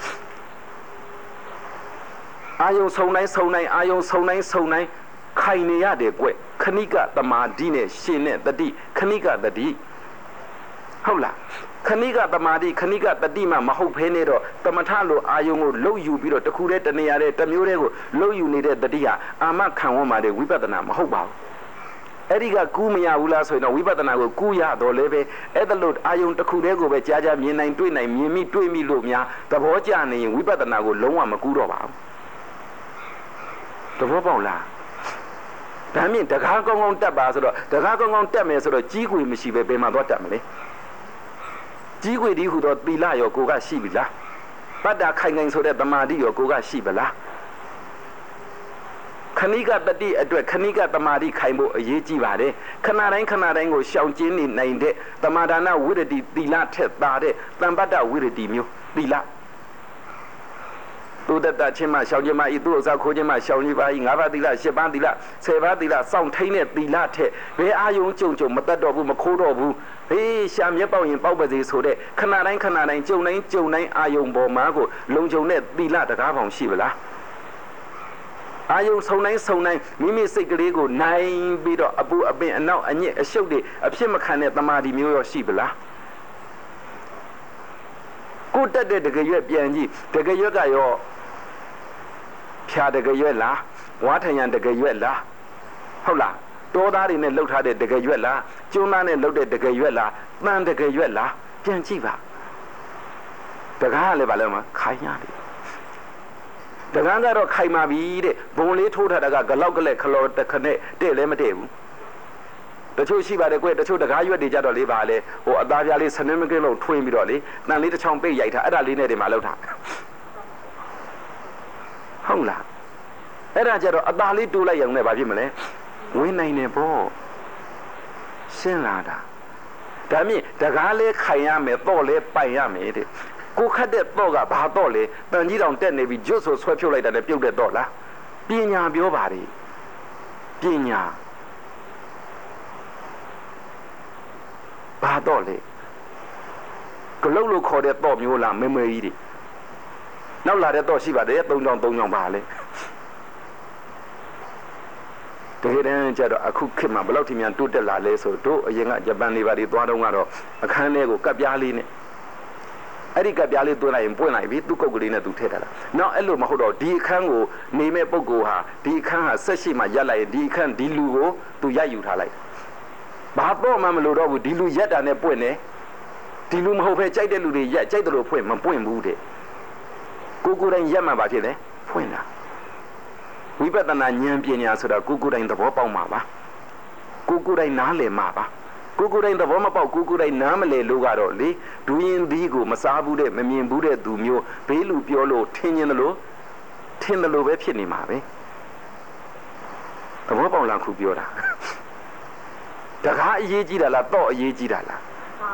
အာယုံဆုံတိုင်းအာယုံဆုံတိုင်းခိုင်နေရတယ်ကွခဏိကတမာတိနဲ့ရှင်နဲ့တတိခဏိကတတိဟုတ်လားခဏိကတမာတိခဏိကတတိမှမဟုတ်ဖဲနဲ့တော့တမထလိုအာယုံကိုလှုပ်ယူပြီးတော့တခုတည်းတနေရာတည်းတစ်မျိုးတည်းကိုလှုပ်ယူနေတဲ့တတိဟာအာမခံဝန်းပါတယ်ဝိပဿနာမဟုတ်ပါဘူးအဲ့ဒီကကူးမရဘူးလားဆိုရင်တော့ဝိပဿနာကိုကူးရတော့လည်းပဲအဲ့ဒါလို့အာယုံတစ်ခုတည်းကိုပဲကြားကြားမြင်နိုင်တွေ့နိုင်မြင်မိတွေ့မိလို့များသဘောကျနေရင်ဝိပဿနာကိုလုံးဝမကူးတော့ပါဘူးသဘောပေါက်လားဒါမြင့်တကားကောင်းကောင်းတက်ပါဆိုတော့တကားကောင်းကောင်းတက်မယ်ဆိုတော့ကြီးကွေမရှိပဲဘယ်မှာတော့တက်မလဲကြီးကွေဒီဟူတော့သီလရောကိုကရှိပြီလားပတ္တခိုင်ခိုင်ဆိုတဲ့သမာဓိရောကိုကရှိပါလားခဏိကတတိအတွက်ခဏိကသမာဓိခိုင်ဖို့အရေးကြီးပါတယ်ခဏတိုင်းကိုရှောင်ကျဉ်နေနိုင်တဲ့သမာဒါနဝိရတိသီလထက်သာတဲ့တမ္ပတ္တဝိရတိမျိုးသီလသူတတချင်းမှရှောင်ခြင်းမဤသူဥစ္စာခိုးခြင်းမှရှောင်ခြင်းပါဤ၅ပါးသီလ၈ပါးသီလ10ပါးသီလစောင့်ထိန်တဲ့သီလထက်ဘယ်အာယုံကြုံမတတ်တော့ဘူးမခိုးတော့ဘူးဟေးရှာမျက်ပေါက်ရင်ပေါက်ပါစေဆိုတဲ့ခဏတိုင်းကြုံတိုင်းအာယုံပေါ်မှာကိုလုံခြုံတဲ့သီလတကားပေါင်ရှိပါလားအာယုံဆုံတိုင်းမိမိစိတ်ကလေးကိုနိုင်ပြီးတော့အပူအပင်အနောက်အညစ်အရှုပ်တွေအဖြစ်မခံတဲ့တမာတိမျိုးရောရှိပါလားကိုတက်တဲ့တကယ်ရွက်ပြန်ကြည့်တကယ်ရွက်ကရောဖြာတကယ်ရွက်လားဝါထရံတကယ်ရွက်လားဟုတ်လားတောသားတွေနဲ့လှုပ်ထားတဲ့တကယ်ရွက်လားကျွန်းသားနဲ့လှုပ်တဲ့တကယ်ရွက်လားတန်တကယ်ရွက်လားပြန်ကြည့်ပါတကားကလည်းဗာလဲမှာခိုင်းရတယ်တကန်းကတော့ခိုင်မာပြီတဲ့ဘုံလေးထိုးထားတာကဂလောက်ကလက်ခလောတခနဲ့တဲ့လည်းမတဲ့ဘူးတချို့ရှိပါတယ်ကွတချို့တကားရွက်တွေကြတော့လေးပါလေဟိုအသားပြားလေးစနစ်မကင်းလို့ထွင်းပြီးတော့လေတန်လေးတစ်ချောင်းပိတ်ရိုက်ထားအဲ့ဒါလေးနဲ့ဒီမှာလောက်ထားဟုတ်လားအဲ့ဒါကြတော့အသားလေးတိုးလိုက်ရုံနဲ့ဘာဖြစ်မလဲဝင်နိုင်တယ်ပေါ့ရှင်းလာတာဒါမြင့်တကားလေးခိုင်ရမယ်တော့လဲပိုင်ရမယ်တဲ့ကိုခတ်တဲ့တော့ကဘာတော့လေတန်ကြီးတောင်တက်နေပြီကျွတ်ဆိုဆွဲဖြုတ်လိုက်တာနဲ့ပြုတ်တဲ့တော့လားပညာပြောပါလေပညာဘာတော့လေကလုတ်လို့ခေါ်တဲ့တော့မျိုးလားမဲမဲကြီးတွေနောက်လာတဲ့တော့ရှိပါတယ်၃ချောင်းပါလေတကယ်တမ်းကျတော့အခုခေတ်မှာဘယ်လောက်ထိများတိုးတက်လာလဲဆိုတို့အရင်ကဂျပန်နေပါတွေသွားတော့ကတော့အခန်းထဲကိုကပ်ပြားလေးနဲ့အဲ့ဒီကပြားလေးသွင်းလိုက်ရင်ပွင့်လိုက်ပြီသူ့ကုတ်ကလေးနဲ့သူထည့်ထားတာနောက်အဲ့လိုမဟုတ်တော့ဒီအခန်းကိုနေမဲ့ပုဂ္ဂိုလ်ဟာဒီအခန်းဟာဆက်ရှိမှရက်လိုက်ရင်ဒီအခန်းဒီလူကိုသူရိုက်ယူထားလိုက်ဘာတော့မှမလို့တော့ဘူးဒီလူရက်တာနဲ့ပွင့်တယ်ဒီလူမဟုတ်ပဲကြိုက်တဲ့လူတွေရက်ကြိုက်တယ်လို့ဖွင့်မပွင့်ဘူးတဲ့ကိုတိုင်းရက်မှပါဖြစ်တယ်ဖွင့်တာဝိပဿနာဉာဏ်ပညာဆိုတာကိုတိုင်းသဘောပေါက်မှာပါကိုတိုင်းနားလည်မှာပါကိုတိုင်းသဘောမပေါက်ကိုတိုင်းနားမလဲလို့ကတော့လေဒူရင်ဒီကိုမစားဘူးတဲ့မမြင်ဘူးတဲ့သူမျိုးဘေးလူပြောလို့ထင်တယ်လို့ပဲဖြစ်နေမှာပဲသဘောပေါက်လားခုပြောတာတကားအရေးကြီးတာလားတော့အရေးကြီးတာလား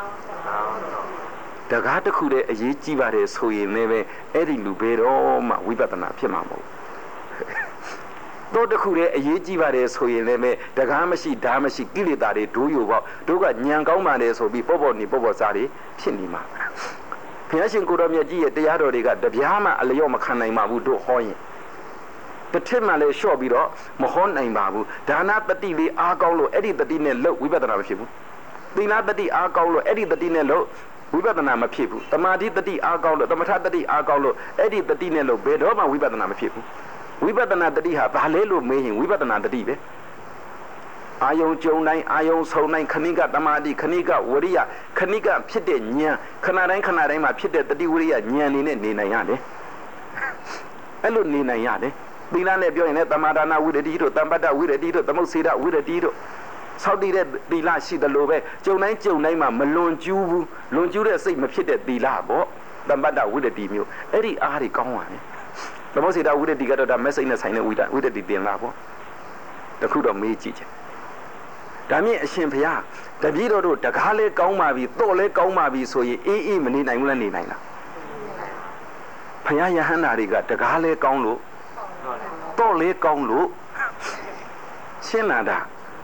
တကားတစ်ခုတည်းအရေးကြီးပါတယ်ဆိုရင်လည်းပဲအဲ့ဒီလူဘယ်တော့မှဝိပဿနာဖြစ်မှာမဟုတ်တော့တခုတည်းအရေးကြီးပါတယ်ဆိုရင်လည်းတကားမရှိဓာမရှိကိလေသာတွေဒိုးယူပေါ့တို့ကညံကောင်းပါလေဆိုပြီးပေါ့စားတွေဖြစ်နေမှာဘုရားရှင်ကိုတော်မြတ်ကြီးရဲ့တရားတော်တွေကတပြားမှအလျော့မခံနိုင်ပါဘူးတို့ဟောရင်တစ်ထစ်မှလည်းလျှော့ပြီးတော့မဟောနိုင်ပါဘူးဒါနတတိလေးအားကောင်းလို့အဲ့ဒီတတိနဲ့လို့ဝိပဿနာမဖြစ်ဘူးသီလတတိအားကောင်းလို့အဲ့ဒီတတိနဲ့လို့ဝိပဿနာမဖြစ်ဘူးတမာတိတတိအားကောင်းလို့သမထတတိအားကောင်းလို့အဲ့ဒီတတိနဲ့လို့ဘယ်တော့မှဝိပဿနာမဖြစ်ဘူးဝိပဿနာတတိဟာဘာလဲလို့မေးရင်ဝိပဿနာတတိပဲအာယုံကြုံတိုင်းအာယုံဆုံတိုင်းခဏိကတမာတိခဏိကဝရိယခဏိကဖြစ်တဲ့ဉာဏ်ခဏတိုင်းမှာဖြစ်တဲ့တတိဝရိယဉာဏ်နေနဲ့နေနိုင်ရတယ်အဲ့လိုနေနိုင်ရတယ်သီလနဲ့ပြောရင်လည်းတမာဒါနဝိရတိတို့တမ္ပတ္တဝိရတိတို့သမုတ်စေတဝိရတိတို့ဆောက်တည်တဲ့သီလရှိတယ်လို့ပဲကြုံတိုင်းမှာမလွန်ကျူးဘူးလွန်ကျူးတဲ့စိတ်မဖြစ်တဲ့သီလပေါ့တမ္ပတ္တဝိရတိမျိုးအဲ့ဒီအားတွေကောင်းပါတယ်သမုတ်စေတဝိရတိကတော့ဒါမက်စိတ်နဲ့ဆိုင်တဲ့ဝိရတိတင်လာပေါ့တခုတော့မေးကြည့်ချင်ဒါမြင့်အရှင်ဘုရားတပည့်တော်တို့တကားလဲကောင်းပါပြီတော့လဲကောင်းပါပြီဆိုရင်အေးမနေနိုင်ဘူးလားနေနိုင်လားဘုရားယဟန္တာတွေကတကားလဲကောင်းလို့တော့လဲကောင်းလို့ရှင်းလာတာ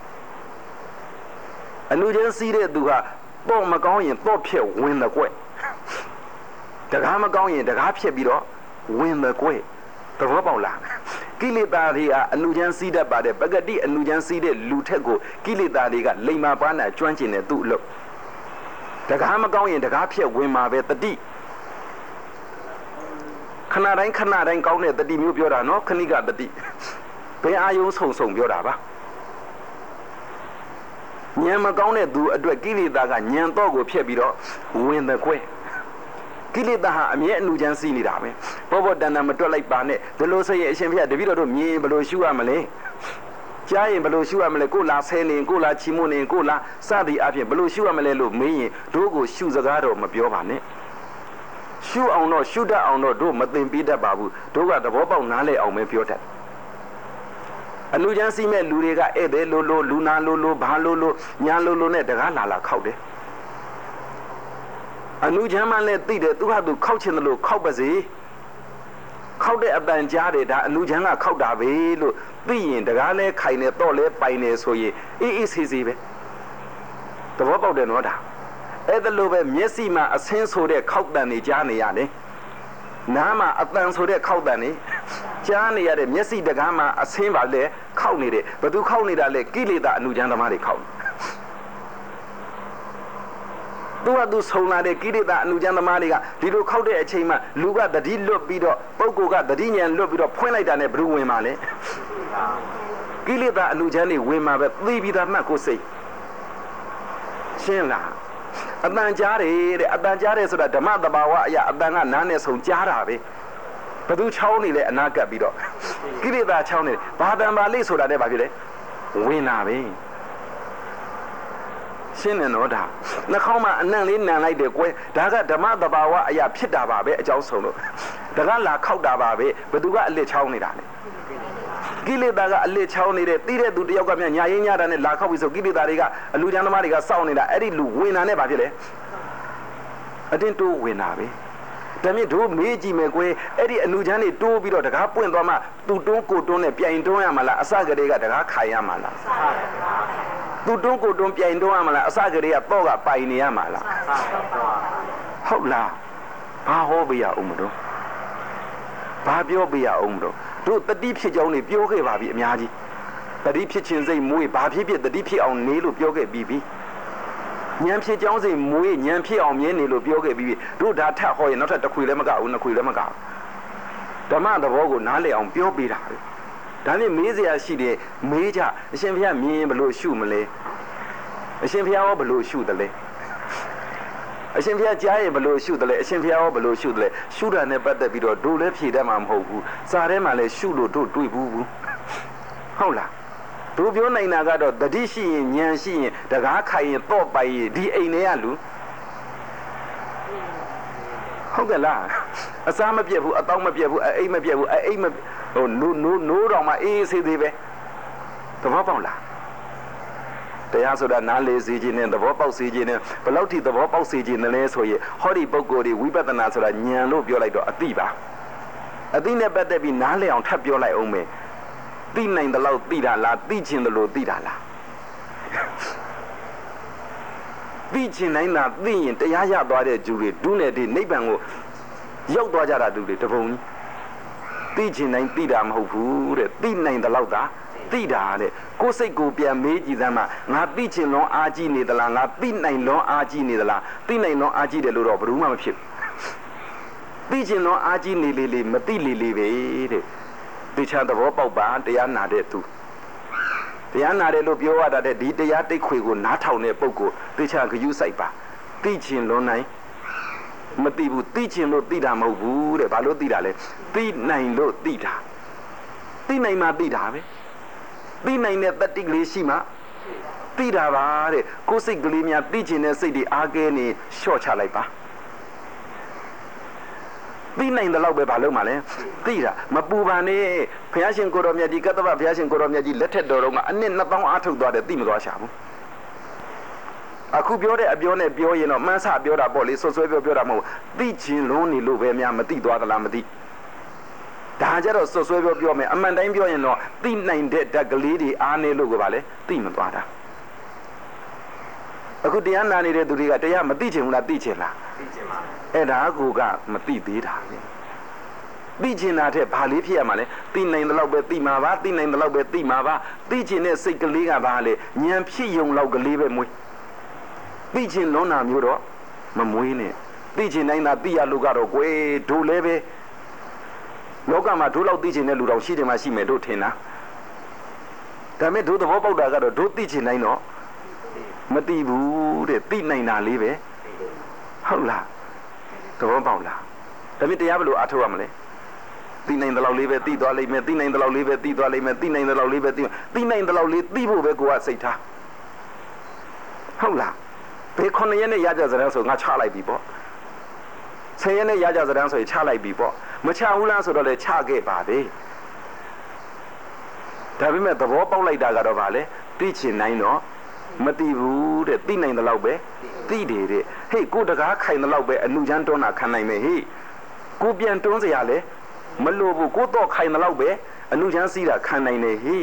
အလူချင်းစီးတဲ့သူကတော့မကောင်းရင်တော့ဖြစ်ဝင်တယ်ကွတကားမကောင်းရင်တကားဖြစ်ပြီးတော့ဝင်တယ်ကွသဘောပေါက်လားကိလေသာတွေကအလူချမ်းစီးတတ်ပါတယ်ပဂတိအလူချမ်းစီးတဲ့လူထက်ကိုကိလေသာတွေကလိမ္မာပါးနာကျွမ်းကျင်တဲ့သူ့အလုပ်တကားမကောင်းရင်တကားဖြစ်ဝင်မှာပဲတတိခဏတိုင်းကောင်းတဲ့တတိမျိုးပြောတာနော်ခဏိကတတိဘယ်အာယုံဆုံပြောတာပါဉာဏ်မကောင်းတဲ့သူအတွက်ကိလေသာကဉာဏ်တော့ကိုဖျက်ပြီးတော့ဝင်တဲ့ကွဲကိလေသာဟာအမြဲအနုချမ်းစီးနေတာပဲဘောဘောတန်တန်မတွက်လိုက်ပါနဲ့ဘယ်လိုဆိုရင်အရှင်ဘုရားတပည့်တော်တို့မြင်ဘယ်လိုရှုရမလဲကြားရင်ဘယ်လိုရှုရမလဲကိုလာဆဲနေကိုလာချီမွနေကိုလာစသည်အပြင်ဘယ်လိုရှုရမလဲလို့မေးရင်တို့ကိုရှုစကားတော့မပြောပါနဲ့ရှုအောင်တော့ရှုတတ်အောင်တော့တို့မသိပေးတတ်ပါဘူးတို့ကသဘောပေါက်နားလည်အောင်ပဲပြောတတ်အနုချမ်းစီးမဲ့လူတွေကဧည့်သည်လိုလိုလူနာလိုလိုဘာလိုလိုညာလိုလိုနဲ့တကားလာလာခောက်တယ်အနုချမ်းမှလည်းသိတယ်သူဟာသူခောက်ချင်တယ်လို့ခောက်ပါစေခောက်တဲ့အတန်ကြားတယ်ဒါအနုချမ်းကခောက်တာပဲလို့သိရင်တကားလဲခိုင်နေတော့လဲပိုင်နေဆိုရင်အေးအေးဆေးဆေးပဲသဘောပေါက်တယ်နော်ဒါအဲ့ဒါလိုပဲမျက်စိမှာအဆင်းဆိုတဲ့ခောက်တန်နေကြားနေရတယ်နားမှာအတန်ဆိုတဲ့ခောက်တန်နေကြားနေရတဲ့မျက်စိတကားမှာအဆင်းပါလေခောက်နေတယ်ဘသူခောက်နေတာလဲကိလေသာအနုချမ်းသမားတွေခောက်သူကသူဆုံလာတဲ့ကိရိတာအနုချမ်းသမားတွေကဒီလိုခောက်တဲ့အချိန်မှာလူကတတိလွတ်ပြီးတော့ပုဂ္ဂိုလ်ကတတိဉာဏ်လွတ်ပြီးတော့ဖွင့်လိုက်တာနဲ့ဘယ်သူဝင်မှာလဲကိလေသာအနုချမ်းတွေဝင်မှာပဲသိပြီးသားမှတ်ကိုစိတ်ရှင်းလားအတန်ကြားတယ်တဲ့အတန်ကြားတယ်ဆိုတာဓမ္မတဘာဝအရာအတန်ကနားနဲ့ဆုံကြားတာပဲဘသူချောင်းနေလဲအနာကပ်ပြီးတော့ကိလေသာချောင်းနေဘာတန်ပါလိဆိုတာနဲ့ဘာဖြစ်လဲဝင်တာပဲရှင်းနေတော့ဒါနှာခေါင်းမှာအနံ့လေးနံလိုက်တယ်ကွယ်ဒါကဓမ္မတဘာဝအရာဖြစ်တာပါပဲအကြောင်းဆုံးလို့ဒါကလာခောက်တာပါပဲဘသူကအလစ်ချောင်းနေတာလေကိလေသာကအလစ်ချောင်းနေတဲ့သိတဲ့သူတယောက်ကမြန်ညာရင်းညတာနဲ့လာခောက်ပြီးဆိုကိလေသာတွေကအလူချမ်းသမားတွေကစောင့်နေတာအဲ့ဒီလူဝင်တာနဲ့ဘာဖြစ်လဲအတင်းတိုးဝင်တာပဲဒါမြင့်တို့မေးကြည့်မယ်ကွယ်အဲ့ဒီအလူချမ်းတွေတိုးပြီးတော့တကားပွင့်သွားမှသူတွန်းကိုတွန်းနဲ့ပြိုင်တွန်းရမှာလားအစကတည်းကတကားခိုင်ရမှာလားသူတွန်းကိုတွန်းပြိုင်တွန်းရမှာလားအစကတည်းကတော့ကပိုင်နေရမှာလားဟုတ်လားဘာဟောပြရအောင်မလို့ဘာပြောပြရအောင်မလို့တို့တတိဖြစ်ကြောင်းနေပြောခဲ့ပါပြီအများကြီးတတိဖြစ်ခြင်းစိတ်မွေးဘာဖြစ်ဖြစ်တတိဖြစ်အောင်နေလို့ပြောခဲ့ပြီးပြီဉာဏ်ဖြစ်ကြောင်းစိတ်မွေးဉာဏ်ဖြစ်အောင်မြင်နေလို့ပြောခဲ့ပြီးပြီတို့ဒါထပ်ဟောရင်နောက်ထပ်တစ်ခွေလည်းမကဘူးနှစ်ခွေလည်းမကဘူးဓမ္မသဘောကိုနားလည်အောင်ပြောပေးတာပဲဒါနဲ့မေးစရာရှိတယ်မေးကြအရှင်ဘုရားမြင်ဘလို့ရှုမလဲအရှင်ဘုရားရောဘလို့ရှုတယ်လဲအရှင်ဘုရားကြားရင်ဘလို့ရှုတယ်လဲအရှင်ဘုရားရောဘလို့ရှုတယ်လဲရှုတာနဲ့ပတ်သက်ပြီးတော့တို့လည်းဖြေတတ်မှာမဟုတ်ဘူးစာထဲမှာလည်းရှုလို့တို့တွေ့ဘူးဟုတ်လားတို့ပြောနိုင်တာကတော့တတိရှိရင်ဉာဏ်ရှိရင်တကားခိုင်ရင်တော့ပိုင်ရင်ဒီအိမ်ထဲကလူဟုတ်ကဲ့လားအစားမပြတ်ဘူးအတောင်းမပြတ်ဘူးအိမ်မပြတ်ဘူးအိမ်မဟိုနိုးတော့မှအေးဆေးသေးပဲသဘောပေါက်လားတရားဆိုတာနားလေစေခြင်းနဲ့သဘောပေါက်စေခြင်းနဲ့ဘယ်လောက်ထိသဘောပေါက်စေခြင်းလဲဆိုရင်ဟောဒီပုဂ္ဂိုလ်တွေဝိပဿနာဆိုတာဉာဏ်လို့ပြောလိုက်တော့အသိပါအသိနဲ့ပတ်သက်ပြီးနားလည်အောင်ထပ်ပြောလိုက်အောင်မယ်သိနိုင်တယ်လို့သိတာလားသိခြင်းတယ်လို့သိတာလားသိခြင်းနိုင်တာသိရင်တရားရသွားတဲ့သူတွေဒုနဲ့ဒီနိဗ္ဗာန်ကိုရောက်သွားကြတာသူတွေတပုံကြီးသိခြင်းနိုင်သိတာမဟုတ်ဘူးတဲ့သိနိုင်တယ်လို့သာသိတာတဲ့ကိုယ်စိတ်ကိုပြန်မေးကြည့်စမ်းမှငါသိခြင်းလုံးအားကြီးနေသလားငါသိနိုင်လုံးအားကြီးနေသလားသိနိုင်လုံးအားကြီးတယ်လို့တော့ဘယ်သူမှမဖြစ်သိခြင်းလုံးအားကြီးနေလေမသိလေပဲတဲ့သိချသဘောပေါက်ပါတရားနာတဲ့သူတရားနာတယ်လို့ပြောရတာတဲ့ဒီတရားတိတ်ခွေကိုနားထောင်တဲ့ပုဂ္ဂိုလ်သိချဂယုစိုက်ပါသိခြင်းလုံးနိုင်မသိဘူးသိခြင်းလို့သိတာမဟုတ်ဘူးတဲ့ဘာလို့သိတာလဲသိနိုင်လို့သိတာသိနိုင်မှသိတာပဲသိနိုင်တဲ့တတိကလေးရှိမှသိတာပါတဲ့ကိုယ်စိတ်ကလေးများသိခြင်းတဲ့စိတ်တွေအားကဲနေလျှော့ချလိုက်ပါသိနိုင်တဲ့လောက်ပဲဘာလို့မှလဲသိတာမပူပါနဲ့ဘုရားရှင်ကိုတော်မြတ်ကြီးကတ္တဗဘုရားရှင်ကိုတော်မြတ်ကြီးလက်ထက်တော်ကအနှစ်2000အားထုတ်သွားတယ်သိမသွားရှာဘူးအခုပြောတဲ့အပြောနဲ့ပြောရင်တော့မှန်းဆပြောတာပေါ့လေဆွဆွဲပြောတာမဟုတ်သိခြင်းလုံးနေလို့ပဲများမသိသွားသလားမသိဒါကြတော့ဆွဆွဲပြောမယ်အမှန်တိုင်းပြောရင်တော့သိနိုင်တဲ့ဓာတ်ကလေးတွေအားနေလို့ကပါလေသိမသွားတာအခုတရားနာနေတဲ့သူတွေကတရားမသိချင်ဘူးလားသိချင်လားသိချင်ပါအဲ့ဒါကိုကမသိသေးတာပဲသိချင်တာတဲ့ဘာလေးဖြစ်ရမှာလဲသိနိုင်တဲ့လောက်ပဲသိမှာပါသိနိုင်တဲ့လောက်ပဲသိမှာပါသိချင်တဲ့စိတ်ကလေးကဘာလဲဉာဏ်ဖြစ်ယုံလောက်ကလေးပဲမွေးသိချင်လွန်တာမျိုးတော့မမွေးနဲ့သိချင်နိုင်တာသိရလို့ကတော့ကွယ်ဒိုလည်းပဲလောကမှာဒိုလောက်သိချင်တဲ့လူတော်ရှိတယ်မှရှိမယ်တို့ထင်တာဒါမဲ့ဒိုသဘောပေါက်တာကတော့ဒိုသိချင်နိုင်တော့မသိဘူးတဲ့သိနိုင်တာလေးပဲဟုတ်လားသဘောပေါက်လားဒါပေမဲ့တရားဘယ်လိုအားထုတ်ရမလဲသိနိုင်တဲ့လောက်လေးပဲသိသွားလိမ့်မယ်သိနိုင်တဲ့လောက်လေးပဲသိသွားလိမ့်မယ်သိနိုင်တဲ့လောက်လေးပဲသိနိုင်တဲ့လောက်လေးသိဖို့ပဲကိုကစိတ်ထားဟုတ်လားဘယ်9ရက်နဲ့ရကြစတဲ့ဆိုငါချလိုက်ပြီပေါ့10ရက်နဲ့ရကြစတဲ့ဆိုရင်ချလိုက်ပြီပေါ့မချဘူးလားဆိုတော့လေချခဲ့ပါသေးဒါပေမဲ့သဘောပေါက်လိုက်တာကတော့ဗာလေသိချင်နိုင်တော့မသိဘူးတဲ့သိနိုင်တဲ့လောက်ပဲသိတယ်တဲ့ဟေ့ကိုတကားခိုင်တဲ့လောက်ပဲအနုချမ်းတွန်းတာခံနိုင်မယ်ဟေ့ကိုပြန်တွန်းစရာလေမလို့ဘူးကိုတော့ခိုင်တဲ့လောက်ပဲအနုချမ်းစီးတာခံနိုင်တယ်ဟေ့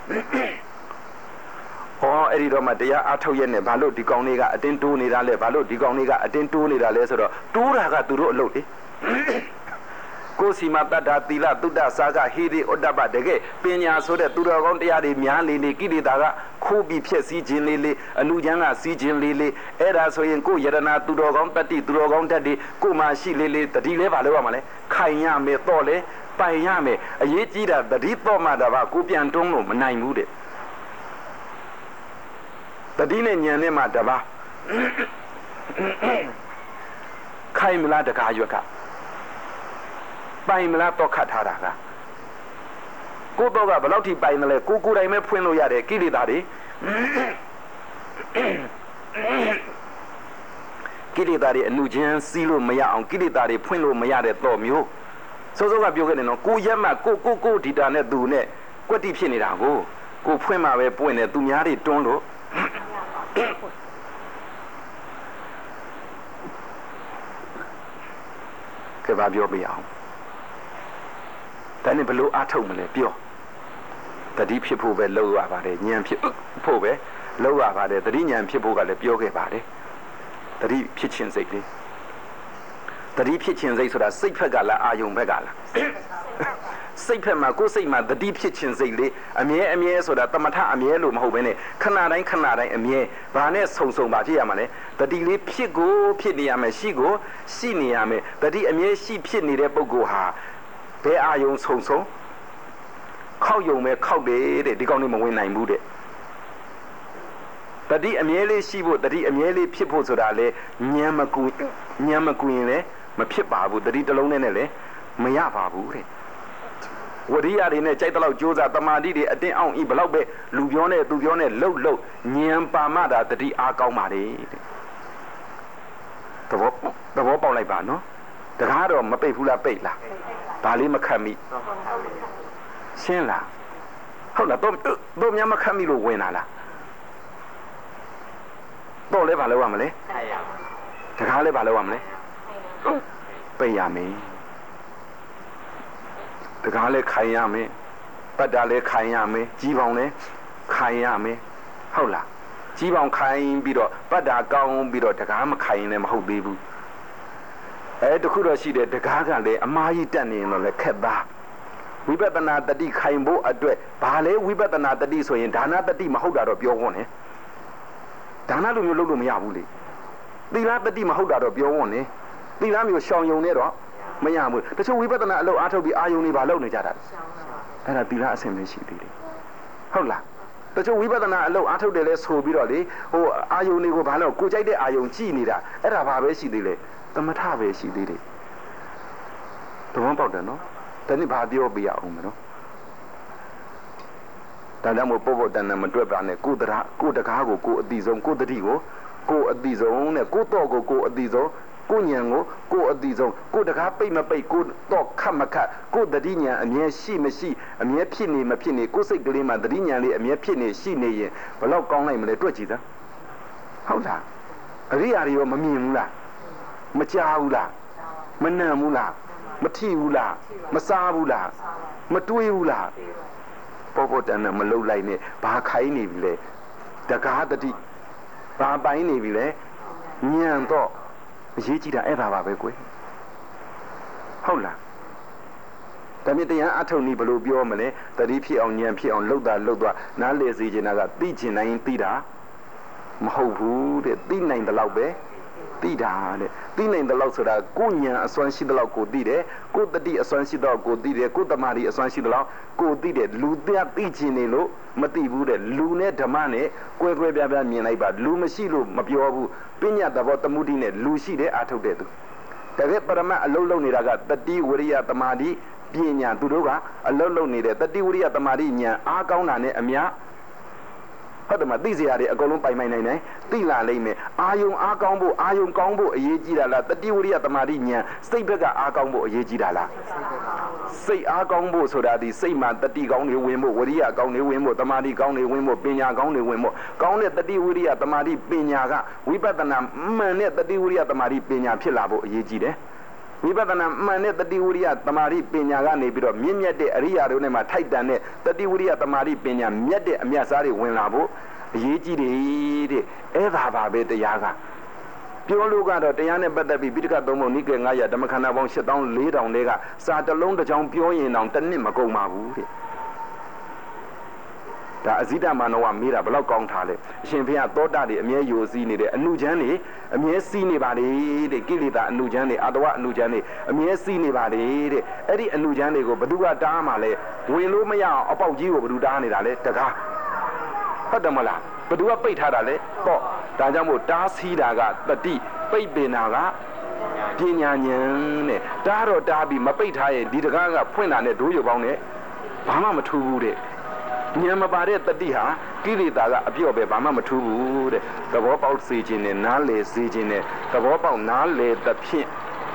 အဲ့ဒီတော့မှတရားအားထုတ်ရက်နဲ့ဘာလို့ဒီကောင်လေးကအတင်းတိုးနေတာလဲဘာလို့ဒီကောင်လေးကအတင်းတိုးနေတာလဲဆိုတော့တိုးတာကသူတို့အလုပ်လေကိုစီမတတ္တာသီလသုဒ္ဓစာကဟိရိဩတ္တပတကယ်ပညာဆိုတဲ့သူတော်ကောင်းတရားတွေများလေလေကိလေသာကခိုးပြီးဖြစ်စည်းခြင်းလေးလေးအနုချမ်းကစီးခြင်းလေးလေးအဲ့ဒါဆိုရင်ကိုယရနာသူတော်ကောင်းတတ္တိသူတော်ကောင်းတတ်တွေကိုမှရှိလေးလေးတတိလဲဘာလို့ရမှာလဲခိုင်ရမယ်တော့လေပိုင်ရမယ်အရေးကြီးတာတတိတော့မှတော့ကိုပြန်တွန်းလို့မနိုင်ဘူးတဲ့တတိနဲ့ညံနဲ့မှတပါခိုင်မလားတကားရွက်ကပိုင်မလားတော့ခတ်ထားတာကကိုတော့ကဘယ်လောက်ထိပိုင်တယ်လဲကိုတိုင်ပဲဖွင့်လို့ရတယ်ကိလေသာတွေကိလေသာတွေအနုချမ်းစီးလို့မရအောင်ကိလေသာတွေဖွင့်လို့မရတဲ့တော့မျိုးစိုးစိုးကပြောခဲ့တယ်နော်ကိုရက်မှကိုဒီတာနဲ့သူနဲ့ကွက်တိဖြစ်နေတာကိုဖွင့်မှပဲပွင့်တယ်သူများတွေတွန်းလို့ကဲဘာပြောပြအောင်ဒါနဲ့ဘလို့အားထုတ်မလဲပြောတတိဖြစ်ဖို့ပဲလုပ်ရပါတယ်ဉာဏ်ဖြစ်ဖို့ပဲလုပ်ရပါတယ်တတိဉာဏ်ဖြစ်ဖို့ကလည်းပြောခဲ့ပါတယ်တတိဖြစ်ခြင်းစိတ်လေးတတိဖြစ်ခြင်းစိတ်ဆိုတာစိတ်ဖက်ကလားအာယုံဖက်ကလားစိတ်ဖက်မှာကိုယ်စိတ်မှာတတိဖြစ်ခြင်းစိတ်လေးအမြဲဆိုတာတမထအမြဲလို့မဟုတ်ဘဲနဲ့ခဏတိုင်းအမြဲဘာနဲ့ဆုံပါဖြစ်ရမှာလဲတတိလေးဖြစ်နေရမယ်ရှိနေရမယ်တတိအမြဲရှိဖြစ်နေတဲ့ပုဂ္ဂိုလ်ဟာဘယ်အာယုံဆုံခောက်ယုံပဲခောက်တယ်တဲ့ဒီကောင်းလေးမဝင်နိုင်ဘူးတဲ့တတိအမြဲလေးရှိဖို့တတိအမြဲလေးဖြစ်ဖို့ဆိုတာလေဉာဏ်မကူရင်လည်းမဖြစ်ပါဘူးတတိတစ်လုံးနဲ့လည်းမရပါဘူးတဲ့ဝရိယတွေနဲ့ကြိုက်တဲ့လောက်ကြိုးစားတမာတိတွေအတင်းအောင်ဤဘလောက်ပဲလူပြောနဲ့သူပြောနဲ့လှုပ်ဉာဏ်ပါမှတာတတိအားကောင်းပါလေတဲ့သဘောပေါက်လိုက်ပါနော်တကားတော့မပိတ်ဘူးလားပိတ်လားဒါလေးမခတ်မိရှင်းလားဟုတ်လားတော့များမခတ်မိလို့ဝင်လာလားတော့လဲဘာလုပ်ရမလဲတကားလဲဘာလုပ်ရမလဲပိတ်ရမယ်တကားလဲခိုင်ရမယ်ပတ်တာလဲခိုင်ရမယ်ကြီးပေါင်လဲခိုင်ရမယ်ဟုတ်လားကြီးပေါင်ခိုင်ပြီးတော့ပတ်တာကောင်းပြီးတော့တကားမခိုင်ရင်လည်းမဟုတ်သေးဘူးတခုတော့ရှိတယ်တကားကလည်းအမားကြီးတက်နေရင်တော့လည်းခက်သားဝိပဿနာတတိခိုင်ဖို့အတွက်ဘာလဲဝိပဿနာတတိဆိုရင်ဒါနတတိမဟုတ်တာတော့ပြောခွန်းတယ်ဒါနလိုမျိုးလုပ်လို့မရဘူးလေသီလတတိမဟုတ်တာတော့ပြောခွန်းတယ်သီလမျိုးရှောင်ယုံနေတော့မရဘူးတချို့ဝိပဿနာအလုပ်အားထုတ်ပြီးအာယုံတွေဘာလုပ်နေကြတာအဲ့ဒါသီလအဆင့်ပဲရှိသေးတယ်ဟုတ်လားတချို့ဝိပဿနာအလုပ်အားထုတ်တယ်လဲဆိုပြီးတော့လေအာယုံတွေကိုဘာလို့ကိုကြိုက်တဲ့အာယုံကြည့်နေတာအဲ့ဒါဘာပဲရှိသေးလဲသမထပဲရှိသေးတယ်သဘောပေါက်တယ်နော်ဒါနဲ့ဘာပြောပြရအောင်မနော်ဒါကြောင့်မို့ပို့တန်နဲ့မတွက်ပါနဲ့ကိုတကားကိုကိုအတိဆုံးကိုတတိကိုကိုအတိဆုံးနဲ့ကိုတော့ကိုအတိဆုံးကိုညံကိုအတိဆုံးကိုတကားပိတ်မပိတ်ကိုတော့ခတ်မခတ်ကိုတတိညာအမြဲရှိမရှိအမြဲဖြစ်နေမဖြစ်နေကိုစိတ်ကလေးမှာတတိညာလေးအမြဲဖြစ်နေရှိနေရင်ဘယ်တော့ကောင်းနိုင်မလဲတွက်ကြည့်သားဟုတ်လားအရိယာတွေရောမမြင်ဘူးလားမကြားဘူးလားမနံဘူးလားမထိဘူးလားမစားဘူးလားမတွေးဘူးလားပေါ်တန်နဲ့မလုံလိုက်နဲ့ဘာခိုင်းနေပြီလဲတကားတတိဘာပိုင်းနေပြီလဲညံတော့အရေးကြီးတာအဲ့ဒါပါပဲကွယ်ဟုတ်လားဒါမြင့်တရားအထုတ်နေဘလို့ပြောမလဲတတိဖြစ်အောင်ညံဖြစ်အောင်လှုပ်သွားနားလေစီချင်တာကသိချင်နိုင်သိတာမဟုတ်ဘူးတဲ့သိနိုင်တဲ့လောက်ပဲသိတာတဲ့သိနိုင်တဲ့လောက်ဆိုတာကိုဉာဏ်အစွမ်းရှိတဲ့လောက်ကိုသိတယ်ကိုတတိအစွမ်းရှိတဲ့လောက်ကိုသိတယ်ကိုတမာတိအစွမ်းရှိတဲ့လောက်ကိုသိတယ်လူတရားသိချင်နေလို့မသိဘူးတဲ့လူနဲ့ဓမ္မနဲ့ကွဲကွဲပြားပြားမြင်လိုက်ပါလူမရှိလို့မပြောဘူးပညာသဘောတမှုတိနဲ့လူရှိတဲ့အာထုတ်တဲ့သူတကယ်ပရမတ်အလုံးလုံးနေတာကတတိဝရိယတမာတိပညာသူတို့ကအလုံးလုံးနေတဲ့တတိဝရိယတမာတိဉာဏ်အားကောင်းတာနဲ့အများဟုတ်တယ်မသိစရာတွေအကုန်လုံးပိုင်နိုင်တယ်သိလာလိမ့်မယ်အာယုံအားကောင်းဖို့အာယုံကောင်းဖို့အရေးကြီးတာလားတတိဝရိယတမာတိဉာဏ်စိတ်ဘက်ကအားကောင်းဖို့အရေးကြီးတာလားစိတ်အားကောင်းဖို့ဆိုတာဒီစိတ်မှာတတိကောင်းတွေဝင်ဖို့ဝရိယကောင်းတွေဝင်ဖို့တမာတိကောင်းတွေဝင်ဖို့ပညာကောင်းတွေဝင်ဖို့ကောင်းတဲ့တတိဝရိယတမာတိပညာကဝိပဿနာမှန်တဲ့တတိဝရိယတမာတိပညာဖြစ်လာဖို့အရေးကြီးတယ်ဝိပဿနာမှန်တဲ့တတိဝရိယတမာတိပညာကနေပြီးတော့မြင့်မြတ်တဲ့အရိယာတို့နဲ့မှထိုက်တန်တဲ့တတိဝရိယတမာတိပညာမြတ်တဲ့အမြတ်စားတွေဝင်လာဖို့အရေးကြီးတယ်တဲ့အဲ့ဒါပါပဲတရားကပြောလို့ကတော့တရားနဲ့ပတ်သက်ပြီးပိဋကသုံးပုံနိကေ900ဓမ္မခန္ဓာပေါင်း7400တွေကစာတစ်လုံးတစ်ချောင်းပြောရင်တော့တစ်နှစ်မကုန်ပါဘူးတဲ့ဒါအဇိတမာနဝမေးတာဘယ်လောက်ကောင်းထားလဲအရှင်ဘုရားသောတာတွေအမြဲယိုစီးနေတယ်အနုချမ်းတွေအမြဲစီးနေပါလေတဲ့ကိလေသာအနုချမ်းတွေအတဝအနုချမ်းတွေအမြဲစီးနေပါလေတဲ့အဲ့ဒီအနုချမ်းတွေကိုဘယ်သူကတားမှလဲဝင်လို့မရအောင်အပေါက်ကြီးကိုဘယ်သူတားနေတာလဲတကားဟုတ်တယ်မလားဘယ်သူကပိတ်ထားတာလဲပေါ့ဒါကြောင့်မို့တားစီးတာကတတိပိတ်ပင်တာကပညာဉာဏ်နဲ့တားတော့တားပြီးမပိတ်ထားရင်ဒီတကားကဖွင့်တာနဲ့ဒိုးရုပ်ပေါင်းနဲ့ဘာမှမထူးဘူးတဲ့ဉာဏ်မပါတဲ့တတိဟာကိလေသာကအပြော့ပဲဘာမှမထူးဘူးတဲ့သဘောပေါက်စေခြင်းနဲ့နားလည်စေခြင်းနဲ့သဘောပေါက်နားလည်သဖြင့်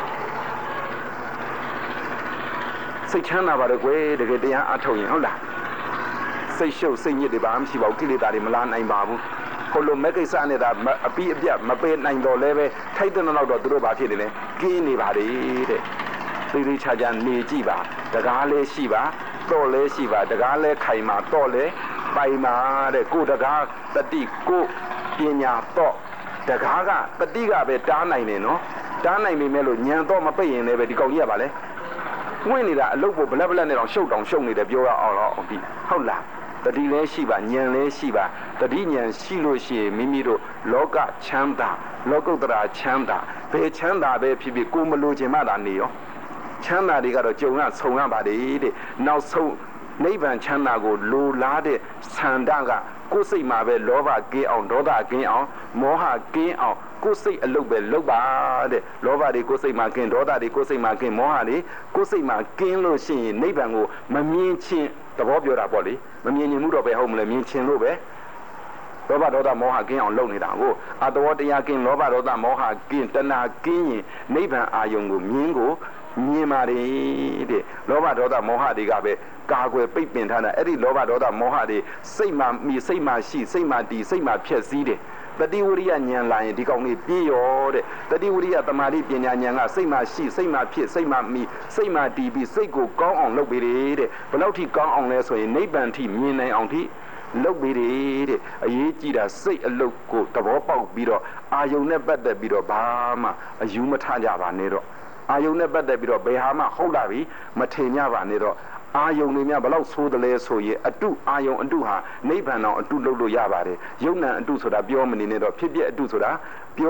စိတ်ချမ်းသာပါတော့ကွယ်တကယ်တရားအထုတ်ရင်ဟုတ်လားစိတ်ရှုပ်စိတ်ညစ်တွေဘာမှမရှိပါဘူးကိလေသာတွေမလာနိုင်ပါဘူးဟိုလိုမဲ့ကိစ္စနဲ့ဒါအပြီးအပြတ်မပေးနိုင်တော့လဲပဲထိုက်တဲ့နောက်တော့သူတို့ဘာဖြစ်နေလဲကင်းနေပါလေတဲ့သိသိချာချာနေကြည့်ပါတကားလေးရှိပါတော့လဲရှိပါတကားလဲခိုင်မာတော့လဲပိုင်မာတဲ့ကိုတကားတတိကိုပညာတော့တကားကတတိကပဲတားနိုင်တယ်နော်တားနိုင်ပေမဲ့လို့ညံတော့မပိတ်ရင်လည်းပဲဒီကောင်ကြီးကပါလဲဝင်နေတာအလုတ်ပေါ်ဘလက်ဘလက်နဲ့တော့ရှုပ်တောင်ရှုပ်နေတယ်ပြောရအောင်တော့ဟုတ်လားတတိလည်းရှိပါဉာဏ်လည်းရှိပါတတိဉာဏ်ရှိလို့ရှိရင်မိမိတို့လောကချမ်းသာလောကုတ္တရာချမ်းသာဘယ်ချမ်းသာပဲဖြစ်ဖြစ်ကိုမလိုချင်မှသာနေရောချမ်းသာတွေကတော့ကြုံရဆုံရပါတယ်တဲ့နောက်ဆုံးနိဗ္ဗာန်ချမ်းသာကိုလိုလားတဲ့ဆန္ဒကကိုယ်စိတ်မှာပဲလောဘကင်းအောင်ဒေါသကင်းအောင်မောဟကင်းအောင်ကိုယ်စိတ်အလုပ်ပဲလုပ်ပါတဲ့လောဘတွေကိုယ်စိတ်မှာကင်းဒေါသတွေကိုယ်စိတ်မှာကင်းမောဟတွေကိုယ်စိတ်မှာကင်းလို့ရှိရင်နိဗ္ဗာန်ကိုမမြင်ချင်းသဘောပြောတာပေါ့လေမမြင်ရင်မှုတော့ပဲဟုတ်မလဲမြင်ချင်းလို့ပဲလောဘဒေါသမောဟကင်းအောင်လုပ်နေတာကိုအတ္တဝတရားကင်းလောဘဒေါသမောဟကင်းတဏှာကင်းရင်နိဗ္ဗာန်အာယုံကိုမြင်ပါတယ်တဲ့လောဘဒေါသမောဟတွေကပဲကာကွယ်ပိတ်ပင်ထားတာအဲ့ဒီလောဘဒေါသမောဟတွေစိတ်မှမိစိတ်မှရှိစိတ်မှတည်စိတ်မှဖြည့်စည်းတယ်တတိဝရိယဉာဏ်လာရင်ဒီကောင်လေးပြည့်ရောတဲ့တတိဝရိယတမာတိပညာဉာဏ်ကစိတ်မှရှိစိတ်မှဖြစ်စိတ်မှမိစိတ်မှတည်ပြီးစိတ်ကိုကောင်းအောင်လုပ်ပေးတယ်တဲ့ဘယ်လောက်ထိကောင်းအောင်လဲဆိုရင်နိဗ္ဗာန်ထိမြင်နိုင်အောင်ထိလုပ်ပေးတယ်တဲ့အရေးကြီးတာစိတ်အလုတ်ကိုသဘောပေါက်ပြီးတော့အာယုံနဲ့ပတ်သက်ပြီးတော့ဘာမှအယူမထကြပါနဲ့တော့အာယုံနဲ့ပတ်သက်ပြီးတော့ဘယ်ဟာမှဟုတ်လာပြီမထင်ကြပါနဲ့တော့အာယုံတွေများဘလောက်ဆိုးတယ်လဲဆိုရင်အတုအာယုံအတုဟာနိဗ္ဗာန်တော်အတုလုပ်လို့ရပါတယ်ယုံ nant အတုဆိုတာပြောမနေနဲ့တော့ဖြစ်ဖြစ်အတုဆိုတာ